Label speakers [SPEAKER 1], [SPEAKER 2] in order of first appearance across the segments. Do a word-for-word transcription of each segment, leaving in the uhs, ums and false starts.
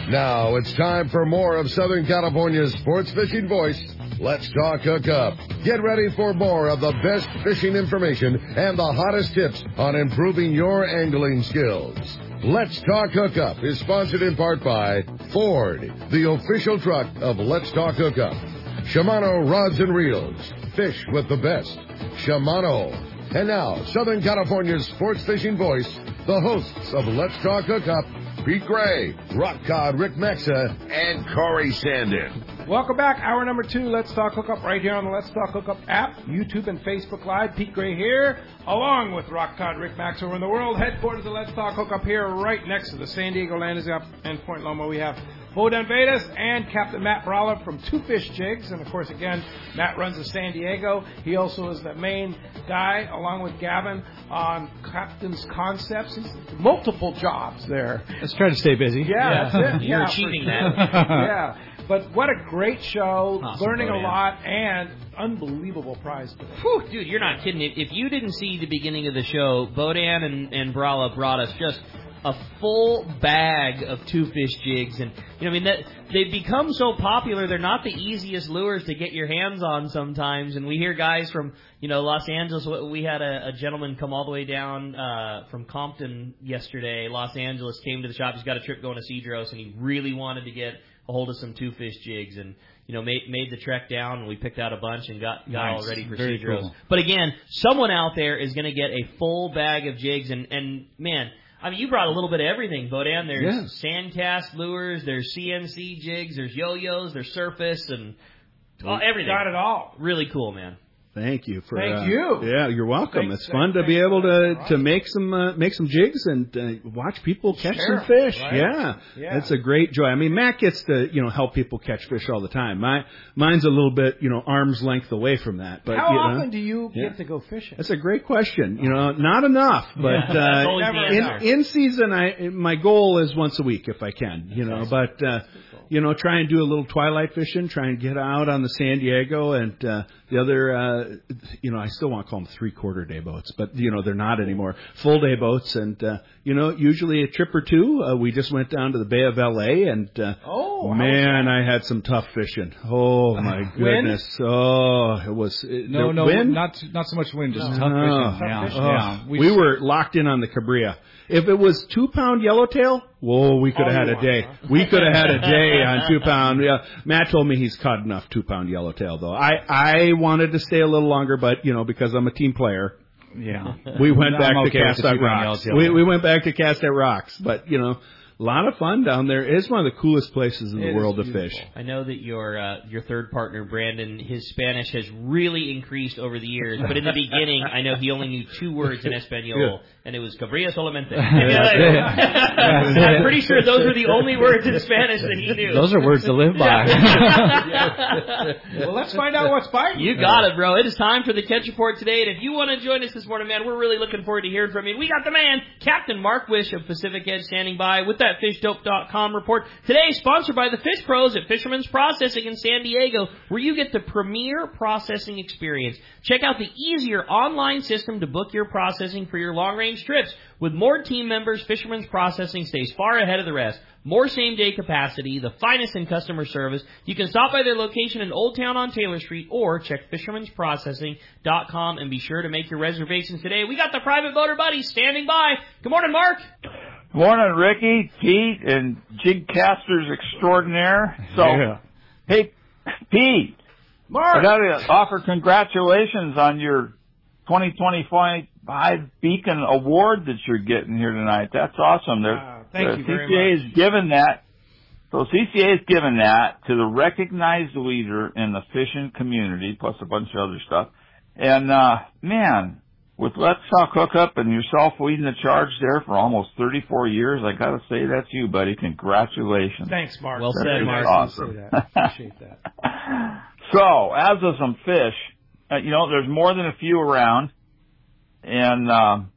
[SPEAKER 1] Now it's time for more of Southern California's sports fishing voice. Let's talk hookup. Get ready for more of the best fishing information and the hottest tips on improving your angling skills. Let's Talk Hookup is sponsored in part by Ford, the official truck of Let's Talk Hookup. Shimano Rods and Reels. Fish with the best. Shimano. And now, Southern California's sports fishing voice, the hosts of Let's Talk Hookup, Pete Gray, Rock Cod Rick Maxa, and Corey Sandin.
[SPEAKER 2] Welcome back. Hour number two, Let's Talk Hookup, right here on the Let's Talk Hookup app, YouTube and Facebook Live. Pete Gray here, along with Rock Cod Rick Maxa. We're in the world headquarters of Let's Talk Hookup here, right next to the San Diego Landers and Point Loma. We have Bodan Vedas and Captain Matt Brawler from Two Fish Jigs. And, of course, again, Matt runs the San Diego. He also is the main guy, along with Gavin, on Captain's Concepts. He's multiple jobs there.
[SPEAKER 3] Let's try to stay busy.
[SPEAKER 2] Yeah, yeah. That's it.
[SPEAKER 4] You're
[SPEAKER 2] yeah,
[SPEAKER 4] achieving
[SPEAKER 2] sure.
[SPEAKER 4] that.
[SPEAKER 2] Yeah. But what a great show,
[SPEAKER 4] awesome,
[SPEAKER 2] learning
[SPEAKER 4] Bodan.
[SPEAKER 2] a lot, and unbelievable prize today.
[SPEAKER 4] Whew, dude, you're not kidding. If, if you didn't see the beginning of the show, Bodan and, and Brala brought us just a full bag of Two Fish Jigs, and you know, I mean, that they've become so popular. They're not the easiest lures to get your hands on sometimes. And we hear guys from, you know, Los Angeles. We had a, a gentleman come all the way down uh, from Compton yesterday. Los Angeles came to the shop. He's got a trip going to Cedros, and he really wanted to get a hold of some Two Fish Jigs, and you know, made made the trek down, and we picked out a bunch and got got
[SPEAKER 3] nice.
[SPEAKER 4] all ready for
[SPEAKER 3] Very
[SPEAKER 4] Cedros.
[SPEAKER 3] cool.
[SPEAKER 4] But again, someone out there is going to get a full bag of jigs, and and man. I mean, you brought a little bit of everything, Bodan. There's
[SPEAKER 3] yes.
[SPEAKER 4] sandcast lures, there's C N C jigs, there's yo-yos, there's surface, and well, everything.
[SPEAKER 2] Got it all.
[SPEAKER 4] Really cool, man.
[SPEAKER 5] Thank you for.
[SPEAKER 2] Thank
[SPEAKER 5] uh,
[SPEAKER 2] you.
[SPEAKER 5] Yeah, you're welcome.
[SPEAKER 2] Thanks,
[SPEAKER 5] it's fun
[SPEAKER 2] thanks,
[SPEAKER 5] to be able to
[SPEAKER 2] right.
[SPEAKER 5] to make some uh, make some jigs and uh, watch people catch
[SPEAKER 2] Share,
[SPEAKER 5] some fish.
[SPEAKER 2] right?
[SPEAKER 5] Yeah,
[SPEAKER 2] Yeah.
[SPEAKER 5] it's a great joy. I mean, Matt gets to you know help people catch fish all the time. My mine's a little bit you know arm's length away from that. But
[SPEAKER 2] How
[SPEAKER 5] you
[SPEAKER 2] often
[SPEAKER 5] know,
[SPEAKER 2] do you
[SPEAKER 5] yeah.
[SPEAKER 2] get to go fishing?
[SPEAKER 5] That's a great question. You know, not enough, but
[SPEAKER 4] Yeah, that's
[SPEAKER 5] uh,
[SPEAKER 4] always the
[SPEAKER 5] in
[SPEAKER 4] answer.
[SPEAKER 5] in season, I my goal is once a week if I can. You know, but uh, you know, try and do a little twilight fishing. Try and get out on the San Diego and uh, the other. Uh, you know, I still want to call them three-quarter day boats, but you know they're not anymore. Full day boats, and uh, you know, usually a trip or two. Uh, we just went down to the Bay of L A, and uh,
[SPEAKER 2] Oh, how
[SPEAKER 5] man,
[SPEAKER 2] was
[SPEAKER 5] I had some tough fishing. Oh my goodness! Oh, it was it,
[SPEAKER 3] No,
[SPEAKER 5] the
[SPEAKER 3] no,
[SPEAKER 5] wind?
[SPEAKER 3] not not so much wind, just
[SPEAKER 5] No.
[SPEAKER 3] tough
[SPEAKER 5] No.
[SPEAKER 3] fishing. Yeah,
[SPEAKER 2] Tough fishing.
[SPEAKER 3] yeah.
[SPEAKER 5] Oh, we were locked in on the Cabria. If it was two pound yellowtail, whoa, we could have
[SPEAKER 2] Oh,
[SPEAKER 5] had
[SPEAKER 2] you
[SPEAKER 5] a day.
[SPEAKER 2] want, huh?
[SPEAKER 5] We could have had a day on two pound. Yeah, Matt told me he's caught enough two pound yellowtail though. I I wanted to stay a little longer, but you know because I'm a team player,
[SPEAKER 3] Yeah.
[SPEAKER 5] we went
[SPEAKER 3] I'm
[SPEAKER 5] back
[SPEAKER 3] okay
[SPEAKER 5] to
[SPEAKER 3] with
[SPEAKER 5] cast
[SPEAKER 3] the
[SPEAKER 5] out
[SPEAKER 3] two-pound
[SPEAKER 5] rocks.
[SPEAKER 3] yellowtail.
[SPEAKER 5] We we went back to cast out rocks, but you know. A lot of fun down there. It's one of the coolest places in
[SPEAKER 2] It
[SPEAKER 5] the
[SPEAKER 2] is
[SPEAKER 5] world to
[SPEAKER 2] beautiful.
[SPEAKER 5] fish.
[SPEAKER 4] I know that your uh, your third partner, Brandon, his Spanish has really increased over the years, but in the beginning, I know he only knew two words in Espanol,
[SPEAKER 5] Yeah.
[SPEAKER 4] and it was cabria solamente.
[SPEAKER 3] That's it.
[SPEAKER 4] I'm pretty sure those were the only words in Spanish that he knew.
[SPEAKER 3] Those are words to live by.
[SPEAKER 2] Well, let's find out what's biting.
[SPEAKER 4] You got it, bro. It is time for the Catch Report today, and if you want to join us this morning, man, we're really looking forward to hearing from you. We got the man, Captain Mark Wish of Pacific Edge, standing by with that fish dope dot com report. Today, sponsored by the Fish Pros at Fisherman's Processing in San Diego, where you get the premier processing experience. Check out the easier online system to book your processing for your long-range trips. With more team members, Fisherman's Processing stays far ahead of the rest. More same-day capacity, the finest in customer service. You can stop by their location in Old Town on Taylor Street or check fishermans processing dot com and be sure to make your reservations today. We got the private boater buddy standing by. Good morning, Mark.
[SPEAKER 6] Morning, Ricky, Pete, and jig casters extraordinaire. So,
[SPEAKER 3] Yeah.
[SPEAKER 6] hey, Pete,
[SPEAKER 2] Mark.
[SPEAKER 6] I got to offer congratulations on your twenty twenty-five Beacon Award that you're getting here tonight. That's awesome. There's,
[SPEAKER 2] Wow, thank
[SPEAKER 6] the
[SPEAKER 2] you very
[SPEAKER 6] C C A
[SPEAKER 2] much.
[SPEAKER 6] is given that. So C C A is given that to the recognized leader in the fishing community, plus a bunch of other stuff. And uh, man. With Let's Talk Hookup and yourself leading the charge there for almost thirty-four years, I got to say that's you, buddy. Congratulations.
[SPEAKER 2] Thanks, Mark.
[SPEAKER 4] Well
[SPEAKER 6] That
[SPEAKER 4] said,
[SPEAKER 6] is
[SPEAKER 4] Mark.
[SPEAKER 6] Awesome.
[SPEAKER 2] I appreciate that.
[SPEAKER 6] So, as of some fish, uh, you know, there's more than a few around, and um,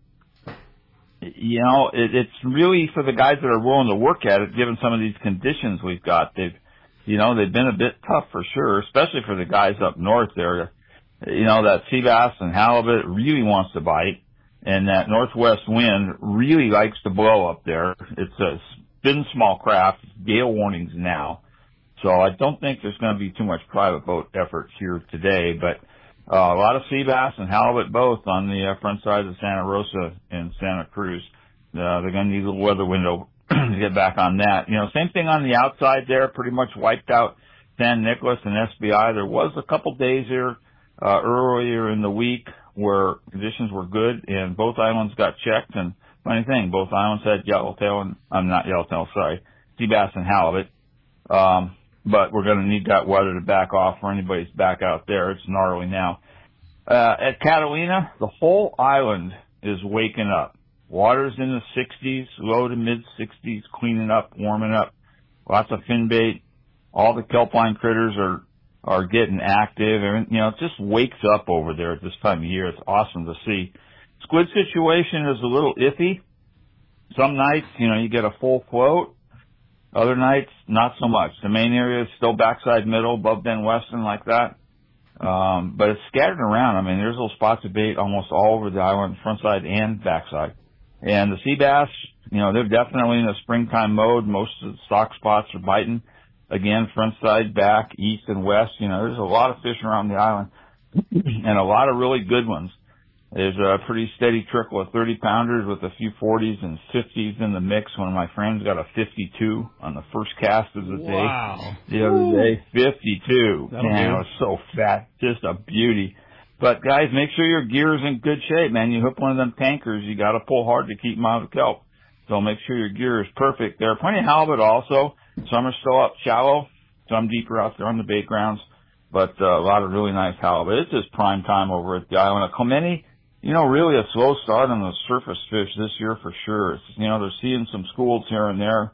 [SPEAKER 6] you know, it, it's really for the guys that are willing to work at it, given some of these conditions we've got. They've, you know, they've been a bit tough for sure, especially for the guys up north there. You know, that sea bass and halibut really wants to bite, and that northwest wind really likes to blow up there. It's a been small craft, gale warnings now. So I don't think there's going to be too much private boat effort here today, but uh, a lot of sea bass and halibut both on the uh, front side of Santa Rosa and Santa Cruz. Uh, they're going to need a little weather window to get back on that. You know, same thing on the outside there, pretty much wiped out San Nicolas and S B I. There was a couple days here uh, earlier in the week where conditions were good and both islands got checked. And funny thing, both islands had yellowtail and, I'm not yellowtail, sorry, sea bass and halibut. Um, but we're going to need that weather to back off for anybody's back out there. It's gnarly now. Uh, at Catalina, the whole island is waking up. Water's in the sixties, low to mid sixties, cleaning up, warming up. Lots of fin bait. All the kelp line critters are, are getting active. And, you know, it just wakes up over there at this time of year. It's awesome to see. Squid situation is a little iffy. Some nights, you know, you get a full float. Other nights, not so much. The main area is still backside middle, above Bend Western like that. Um, but it's scattered around. I mean, there's little spots of bait almost all over the island, front side and backside. And the sea bass, you know, they're definitely in a springtime mode. Most of the stock spots are biting. Again, front side, back, east and west. You know, there's a lot of fish around the island and a lot of really good ones. There's a pretty steady trickle of thirty pounders with a few forties and fifties in the mix. One of my friends got a fifty-two on the first cast of the day.
[SPEAKER 3] Wow.
[SPEAKER 6] The other day, fifty-two.
[SPEAKER 3] That'll
[SPEAKER 6] Man,
[SPEAKER 3] do.
[SPEAKER 6] it was so fat. Just a beauty. But guys, make sure your gear is in good shape, man. You hook one of them tankers, you gotta pull hard to keep them out of the kelp. So make sure your gear is perfect. There are plenty of halibut also. Some are still up shallow, some deeper out there on the bait grounds, but uh, a lot of really nice halibut. It's just prime time over at the island of Clemente. You know, really a slow start on the surface fish this year for sure. It's, you know, they're seeing some schools here and there,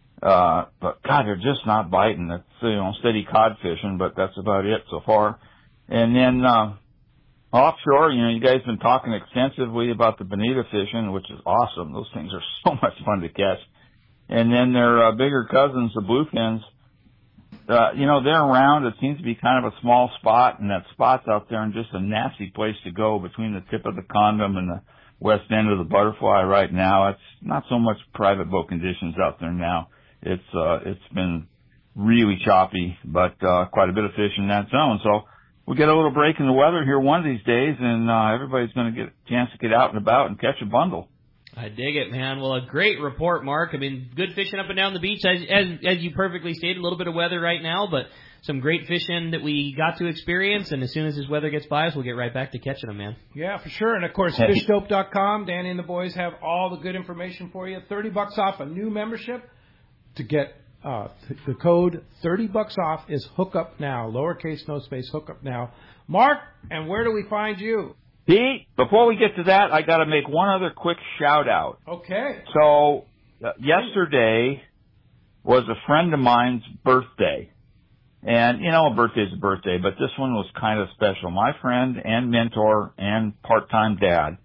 [SPEAKER 6] uh, but God, they're just not biting. It's, you know, steady cod fishing, but that's about it so far. And then, uh, offshore, you know, you guys have been talking extensively about the bonita fishing, which is awesome. Those things are so much fun to catch. And then their uh, bigger cousins, the bluefins, uh, you know, they're around. It seems to be kind of a small spot, and that spot's out there and just a nasty place to go between the tip of the condom and the west end of the butterfly right now. It's not so much private boat conditions out there now. It's, uh, it's been really choppy, but, uh, quite a bit of fish in that zone. So we'll get a little break in the weather here one of these days, and, uh, everybody's going to get a chance to get out and about and catch a bundle.
[SPEAKER 4] I dig it, man. Well, a great report, Mark. I mean, good fishing up and down the beach, as, as as you perfectly stated. A little bit of weather right now, but some great fishing that we got to experience. And as soon as this weather gets by us, we'll get right back to catching them, man.
[SPEAKER 2] Yeah, for sure. And, of course, fish dope dot com. Danny and the boys have all the good information for you. thirty bucks off a new membership. To get uh, th- the code thirty bucks off is hookup now. Lowercase, no space, hookup now. Mark, and where do we find you?
[SPEAKER 6] Pete, before we get to that, I got to make one other quick shout out.
[SPEAKER 2] Okay.
[SPEAKER 6] So uh, yesterday was a friend of mine's birthday. And, you know, a birthday's a birthday, but this one was kind of special. My friend and mentor and part-time dad,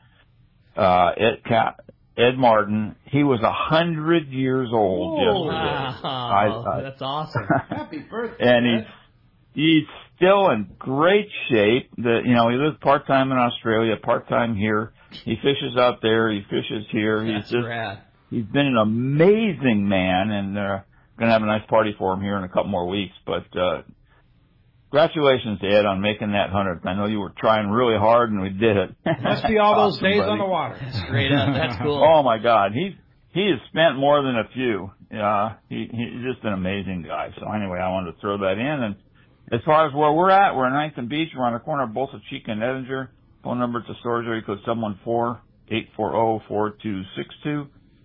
[SPEAKER 6] uh, Ed, Cap, Ed Martin, he was a hundred years old
[SPEAKER 4] Oh,
[SPEAKER 6] yesterday.
[SPEAKER 4] wow.
[SPEAKER 6] I, I,
[SPEAKER 4] That's awesome.
[SPEAKER 2] Happy birthday.
[SPEAKER 6] and
[SPEAKER 2] man.
[SPEAKER 6] he's, he's still in great shape. The, you know, he lives part-time in Australia, part-time here. He fishes out there. He fishes here. He's
[SPEAKER 4] That's
[SPEAKER 6] just,
[SPEAKER 4] rad.
[SPEAKER 6] he's been an amazing man, and uh, going to have a nice party for him here in a couple more weeks. But uh, congratulations, Ed, on making that hundredth. I know you were trying really hard, and we did it.
[SPEAKER 2] Must be all those
[SPEAKER 6] Awesome,
[SPEAKER 2] days
[SPEAKER 6] buddy.
[SPEAKER 2] on the water.
[SPEAKER 4] Straight up. That's cool.
[SPEAKER 6] Oh my God, he he has spent more than a few. Uh, he he's just an amazing guy. So anyway, I wanted to throw that in. And as far as where we're at, we're in Ninth and Beach. We're on the corner of Bolsa Chica and Edinger. Phone number to storage area code seven one four, eight four zero, four two six two.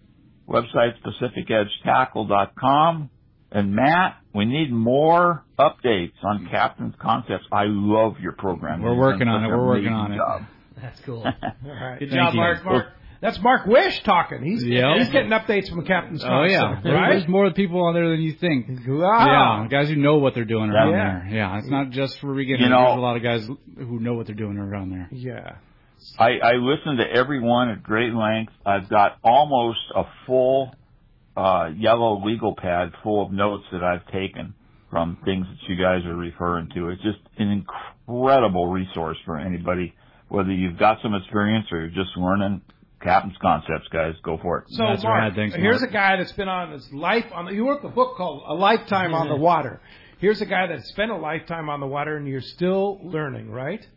[SPEAKER 6] Website Pacific Edge Tackle dot com. And Matt, we need more updates on Captain's Concepts. I love your program.
[SPEAKER 3] We're
[SPEAKER 6] You've
[SPEAKER 3] working
[SPEAKER 6] done
[SPEAKER 3] on
[SPEAKER 6] such
[SPEAKER 3] it.
[SPEAKER 6] an
[SPEAKER 3] We're working
[SPEAKER 6] amazing
[SPEAKER 3] on it.
[SPEAKER 6] job.
[SPEAKER 4] That's cool.
[SPEAKER 2] All right.
[SPEAKER 4] Good
[SPEAKER 3] Thank
[SPEAKER 4] job,
[SPEAKER 3] you.
[SPEAKER 4] Mark.
[SPEAKER 2] Mark. That's Mark Wish talking. He's,
[SPEAKER 3] Yep.
[SPEAKER 2] he's getting updates from Captain's
[SPEAKER 3] Oh, yeah.
[SPEAKER 2] Concept,
[SPEAKER 3] There-
[SPEAKER 2] right?
[SPEAKER 3] There's more people on there than you think.
[SPEAKER 2] Wow.
[SPEAKER 3] Yeah, guys who know what they're doing around
[SPEAKER 2] Yeah.
[SPEAKER 3] there. Yeah, it's not just for beginners.
[SPEAKER 6] You know-
[SPEAKER 3] There's a lot of guys who know what they're doing around there.
[SPEAKER 2] Yeah.
[SPEAKER 6] I, I listen to every one at great length. I've got almost a full uh, yellow legal pad full of notes that I've taken from things that you guys are referring to. It's just an incredible resource for anybody, whether you've got some experience or you're just learning. Captain's Concepts, guys. Go for it.
[SPEAKER 2] So,
[SPEAKER 3] That's
[SPEAKER 2] Mark,
[SPEAKER 3] right. Thanks,
[SPEAKER 2] here's
[SPEAKER 3] Mark.
[SPEAKER 2] a guy that's been on his life on the. You wrote the book called A Lifetime on the Water. Here's a guy that spent a lifetime on the water, and you're still learning, right?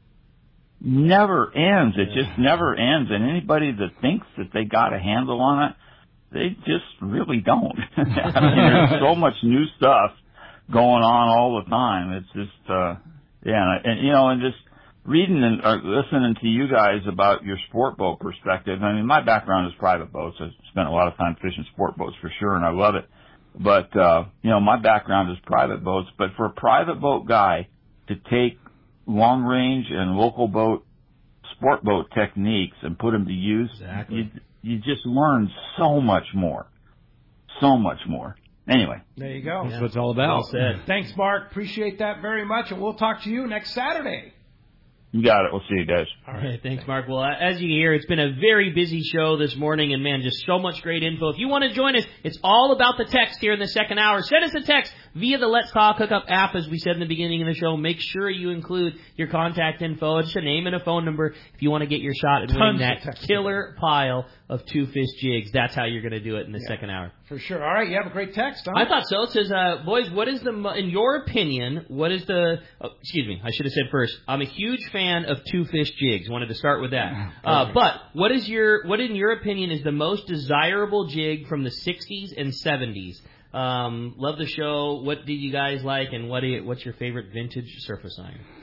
[SPEAKER 6] Never ends. It just never ends. And anybody that thinks that they got a handle on it, they just really don't. I mean, there's so much new stuff going on all the time. It's just, uh, yeah, and, you know, and just reading and or listening to you guys about your sport boat perspective. I mean, my background is private boats. I've spent a lot of time fishing sport boats for sure, and I love it. But, uh, you know, my background is private boats. But for a private boat guy to take long range and local boat, sport boat techniques and put them to use,
[SPEAKER 4] exactly.
[SPEAKER 6] you, you just learn so much more. So much more. Anyway.
[SPEAKER 2] There you go.
[SPEAKER 3] That's what it's all about.
[SPEAKER 4] Well said.
[SPEAKER 2] Thanks, Mark. Appreciate that very much, and we'll talk to you next Saturday.
[SPEAKER 6] You got it. We'll see you guys.
[SPEAKER 4] All right, thanks, Mark. Well, as you hear, it's been a very busy show this morning, and, man, just so much great info. If you want to join us, it's all about the text here in the second hour. Send us a text via the Let's Talk Hookup app, as we said in the beginning of the show. Make sure you include your contact info, just a name and a phone number if you want to get your shot at winning that killer pile of two fish jigs. That's how you're going to do it in the yeah, second hour.
[SPEAKER 2] For sure. All right, you have a great text, huh?
[SPEAKER 4] I thought so. It says, uh, boys, what is the, in your opinion, what is the, oh, excuse me, I should have said first, I'm a huge fan of two fish jigs. Wanted to start with that. Uh, but what is your, what in your opinion is the most desirable jig from the sixties and seventies? Um, love the show. What did you guys like, and what do you, what's your favorite vintage surface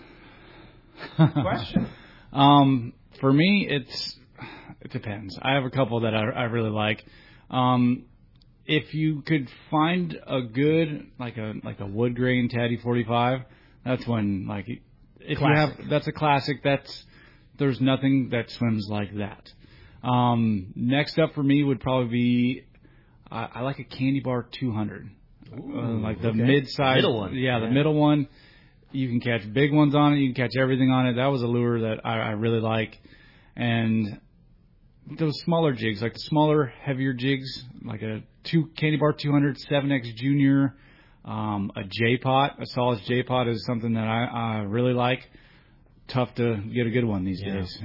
[SPEAKER 4] iron?
[SPEAKER 2] Question.
[SPEAKER 3] Um, for me, it's it depends. I have a couple that I, I really like. Um, if you could find a good like a like a wood grain Taddy forty-five, that's when like if
[SPEAKER 2] classic.
[SPEAKER 3] you have that's a classic. That's there's nothing that swims like that. Um, next up for me would probably be I, I like a Candy Bar two hundred,
[SPEAKER 4] Ooh,
[SPEAKER 3] uh, like the
[SPEAKER 4] okay.
[SPEAKER 3] mid-size
[SPEAKER 4] middle one.
[SPEAKER 3] Yeah, the
[SPEAKER 4] yeah.
[SPEAKER 3] middle one. You can catch big ones on it. You can catch everything on it. That was a lure that I, I really like. And those smaller jigs, like the smaller, heavier jigs, like a two Candy Bar two hundred, seven X Junior, um, a J-Pot, a solid J-Pot is something that I, I really like. Tough to get a good one these
[SPEAKER 4] yeah.
[SPEAKER 3] days.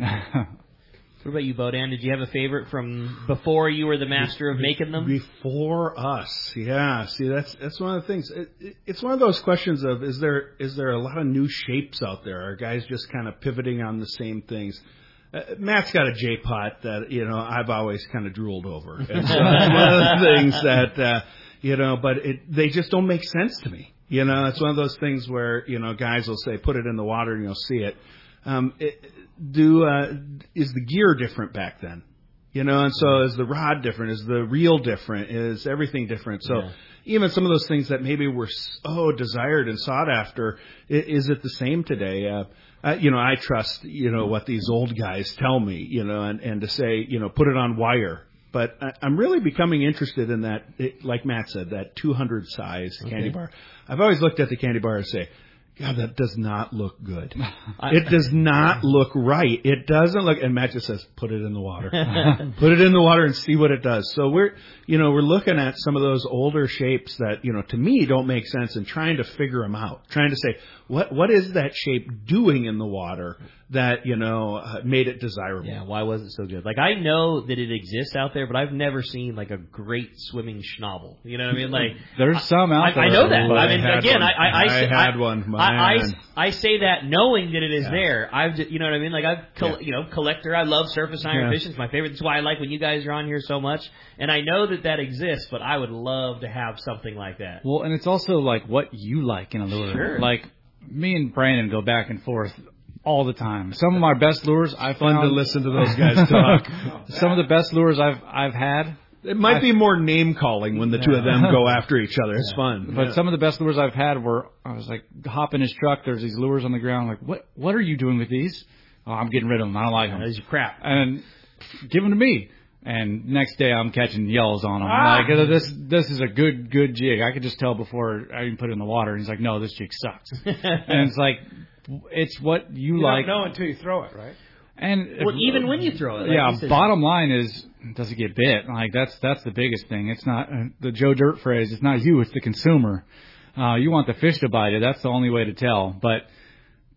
[SPEAKER 4] What about you, Bodan? Did you have a favorite from before you were the master of making them?
[SPEAKER 5] Before us, yeah. See, that's that's one of the things. It, it, it's one of those questions of is there is there a lot of new shapes out there? Are guys just kind of pivoting on the same things? Uh, Matt's got a J-Pot that you know I've always kind of drooled over. And so it's one of the things that uh, you know, but it, they just don't make sense to me. You know, it's one of those things where you know guys will say put it in the water and you'll see it. Um, it Do uh, is the gear different back then? You know, and so is the rod different? Is the reel different? Is everything different? So yeah. even some of those things that maybe were so desired and sought after, is it the same today? Uh, uh, you know, I trust you know what these old guys tell me. You know, and, and to say you know put it on wire. But I, I'm really becoming interested in that, it, like Matt said, that two hundred size okay. candy bar. I've always looked at the candy bar and say, God, that does not look good. It does not look right. It doesn't look, and Matt just says, put it in the water. Put it in the water and see what it does. So we're, you know, we're looking at some of those older shapes that, you know, to me don't make sense and trying to figure them out. Trying to say, what, what is that shape doing in the water that, you know, uh, made it desirable?
[SPEAKER 4] Yeah, why was it so good? Like, I know that it exists out there, but I've never seen, like, a great swimming schnabel. You know what I mean? Like,
[SPEAKER 3] there's some out
[SPEAKER 4] I,
[SPEAKER 3] there.
[SPEAKER 4] I know that.
[SPEAKER 5] Well,
[SPEAKER 4] I mean,
[SPEAKER 5] I
[SPEAKER 4] again, I, I, I,
[SPEAKER 5] I had
[SPEAKER 4] I,
[SPEAKER 5] one.
[SPEAKER 4] I, I,
[SPEAKER 5] Man.
[SPEAKER 4] I say that knowing that it is
[SPEAKER 5] yeah.
[SPEAKER 4] there. I've, you know what I mean? Like, I've, col-
[SPEAKER 5] yeah.
[SPEAKER 4] you know, collector. I love surface iron
[SPEAKER 5] yeah.
[SPEAKER 4] fishing. It's my favorite. That's why I like when you guys are on here so much. And I know that that exists, but I would love to have something like that.
[SPEAKER 3] Well, and it's also like what you like in a lure.
[SPEAKER 4] Sure.
[SPEAKER 3] Like me and Brandon go back and forth all the time. Some of my best lures I
[SPEAKER 5] Fun
[SPEAKER 3] found
[SPEAKER 5] to listen to those guys talk.
[SPEAKER 3] Some of the best lures I've I've had.
[SPEAKER 5] It might
[SPEAKER 3] I've,
[SPEAKER 5] be more name calling when the two of them go after each other. It's yeah. fun.
[SPEAKER 3] But
[SPEAKER 5] yeah.
[SPEAKER 3] some of the best lures I've had were I was like hop in his truck. There's these lures on the ground. Like what what are you doing with these? Oh, I'm getting rid of them. I don't like them.
[SPEAKER 4] These are crap.
[SPEAKER 3] And give them to me. And next day I'm catching yells on them.
[SPEAKER 2] Ah.
[SPEAKER 3] Like this this is a good good jig. I could just tell before I even put it in the water. And he's like, no, this jig sucks. And it's like it's what you,
[SPEAKER 2] you
[SPEAKER 3] like.
[SPEAKER 2] You don't know until you throw it, right?
[SPEAKER 3] And
[SPEAKER 4] well, if, even when you throw it, like
[SPEAKER 3] yeah.
[SPEAKER 4] you said,
[SPEAKER 3] Bottom line is, does it get bit? Like that's that's the biggest thing. It's not uh, the Joe Dirt phrase. It's not you. It's the consumer. Uh, you want the fish to bite it. That's the only way to tell. But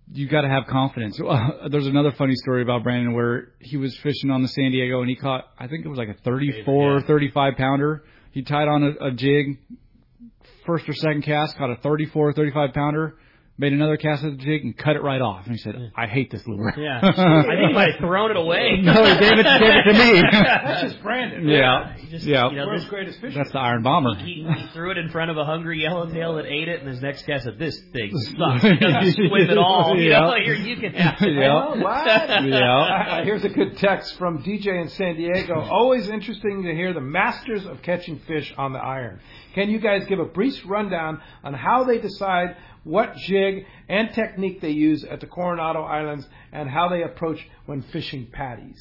[SPEAKER 3] you got to have confidence. Uh, there's another funny story about Brandon where he was fishing on the San Diego and he caught, I think it was like a thirty-four, thirty-five pounder. He tied on a, a jig, first or second cast, caught a thirty-four, thirty-five pounder. Made another cast at the jig and cut it right off. And he said, I hate this lure.
[SPEAKER 4] Yeah. I think he might have thrown it away.
[SPEAKER 3] No, he gave it, gave it to me.
[SPEAKER 2] That's just Brandon.
[SPEAKER 3] Yeah.
[SPEAKER 4] He just,
[SPEAKER 3] yeah.
[SPEAKER 4] You know,
[SPEAKER 2] World's
[SPEAKER 4] this,
[SPEAKER 2] greatest fisher.
[SPEAKER 3] That's the Iron Bomber.
[SPEAKER 4] He, he threw it in front of a hungry yellowtail that ate it, and his next cast said, this thing sucks. He doesn't swim at all. You
[SPEAKER 3] Yeah.
[SPEAKER 4] know, here, you can have it.
[SPEAKER 3] Yeah.
[SPEAKER 2] Well, what?
[SPEAKER 3] Yeah.
[SPEAKER 2] Uh, here's a good text from D J in San Diego. Always interesting to hear the masters of catching fish on the iron. Can you guys give a brief rundown on how they decide what jig and technique they use at the Coronado Islands and how they approach when fishing patties?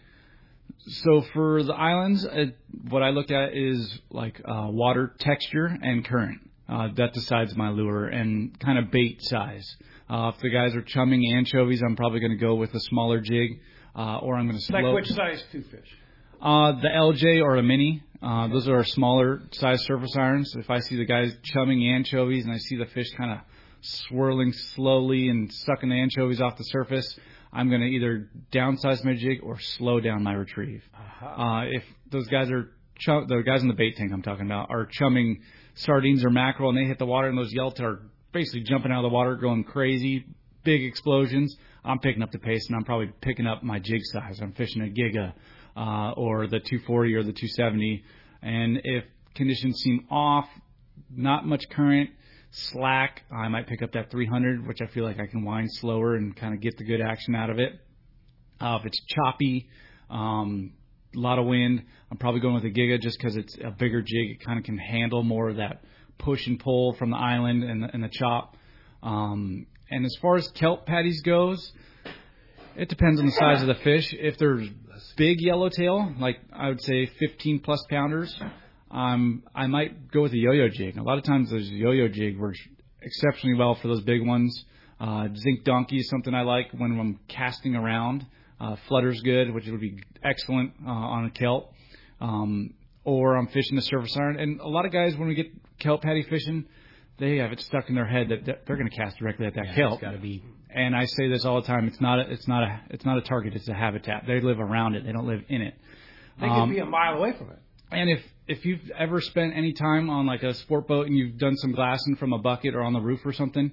[SPEAKER 3] So for the islands, uh, what I look at is like uh, water texture and current. Uh, that decides my lure and kind of bait size. Uh, if the guys are chumming anchovies, I'm probably going to go with a smaller jig, uh, or I'm going to slow.
[SPEAKER 2] Like which size two fish?
[SPEAKER 3] Uh, the L J or a mini. Uh, those are smaller size surface irons. If I see the guys chumming anchovies and I see the fish kind of swirling slowly and sucking the anchovies off the surface, I'm going to either downsize my jig or slow down my retrieve. Uh-huh. Uh, if those guys are, chum- the guys in the bait tank I'm talking about, are chumming sardines or mackerel and they hit the water and those yellowtail are basically jumping out of the water, going crazy, big explosions, I'm picking up the pace and I'm probably picking up my jig size. I'm fishing a Giga uh, or the two forty or the two seventy. And if conditions seem off, not much current, slack, I might pick up that three hundred, which I feel like I can wind slower and kind of get the good action out of it. Uh, if it's choppy, um, a lot of wind, I'm probably going with a Giga just because it's a bigger jig. It kind of can handle more of that push and pull from the island and the, and the chop. Um, and as far as kelp patties goes, it depends on the size of the fish. If there's big yellowtail, like I would say fifteen plus pounders, Um, I might go with a yo-yo jig. A lot of times those yo-yo jig works exceptionally well for those big ones. Uh, zinc donkey is something I like when I'm casting around. Uh, flutter's good, which would be excellent uh, on a kelp. Um, or I'm fishing the surface iron. And a lot of guys, when we get kelp patty fishing, they have it stuck in their head that they're going to cast directly at that
[SPEAKER 4] yeah,
[SPEAKER 3] kelp.
[SPEAKER 4] It's gotta be.
[SPEAKER 3] And I say this all the time: it's not a, it's not a, it's not a target. It's a habitat. They live around it. They don't live in it.
[SPEAKER 2] They
[SPEAKER 3] um,
[SPEAKER 2] could be a mile away from it.
[SPEAKER 3] And if, if you've ever spent any time on like a sport boat and you've done some glassing from a bucket or on the roof or something,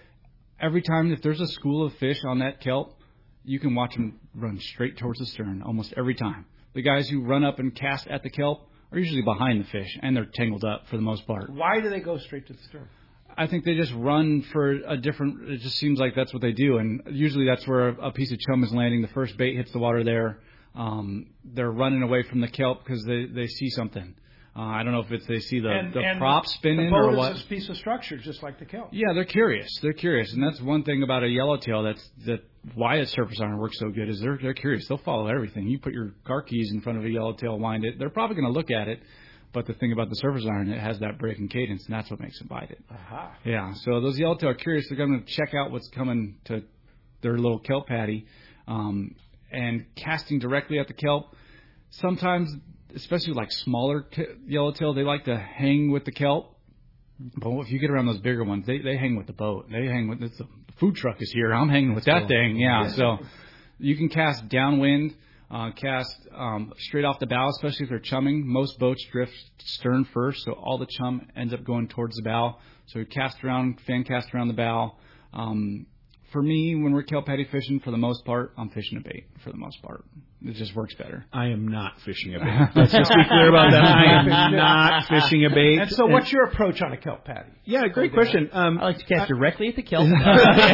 [SPEAKER 3] every time if there's a school of fish on that kelp, you can watch them run straight towards the stern almost every time. The guys who run up and cast at the kelp are usually behind the fish, and they're tangled up for the most part.
[SPEAKER 2] Why do they go straight to the stern?
[SPEAKER 3] I think they just run for a different, it just seems like that's what they do, and usually that's where a, a piece of chum is landing. The first bait hits the water there. Um, they're running away from the kelp because they, they see something. Uh, I don't know if it's they see the,
[SPEAKER 2] and,
[SPEAKER 3] the
[SPEAKER 2] and
[SPEAKER 3] prop spinning
[SPEAKER 2] the boat
[SPEAKER 3] or what.
[SPEAKER 2] is a piece of structure just like the kelp.
[SPEAKER 3] Yeah, they're curious. They're curious, and that's one thing about a yellowtail. That's that why a surface iron works so good is they're they're curious. They'll follow everything. You put your car keys in front of a yellowtail, wind it. They're probably going to look at it, but the thing about the surface iron, it has that breaking cadence, and that's what makes them bite it.
[SPEAKER 2] Uh-huh.
[SPEAKER 3] Yeah. So those yellowtail are curious. They're going to check out what's coming to their little kelp patty, um, and casting directly at the kelp. Sometimes, especially like smaller t- yellowtail, they like to hang with the kelp. But if you get around those bigger ones, they, they hang with the boat. They hang with it's the food truck is here. I'm hanging with that
[SPEAKER 4] cool.
[SPEAKER 3] thing. Yeah. So you can cast downwind, uh, cast um, straight off the bow, especially if they're chumming. Most boats drift stern first, so all the chum ends up going towards the bow. So you cast around, fan cast around the bow. Um, For me, when we're kelp patty fishing, for the most part, I'm fishing a bait for the most part. It just works better.
[SPEAKER 5] I am not fishing a bait. Let's just be clear about that. I am not fishing a bait.
[SPEAKER 2] And so what's your approach on a kelp patty?
[SPEAKER 5] Yeah, great question. Um,
[SPEAKER 4] I like to cast directly at the kelp.
[SPEAKER 5] no,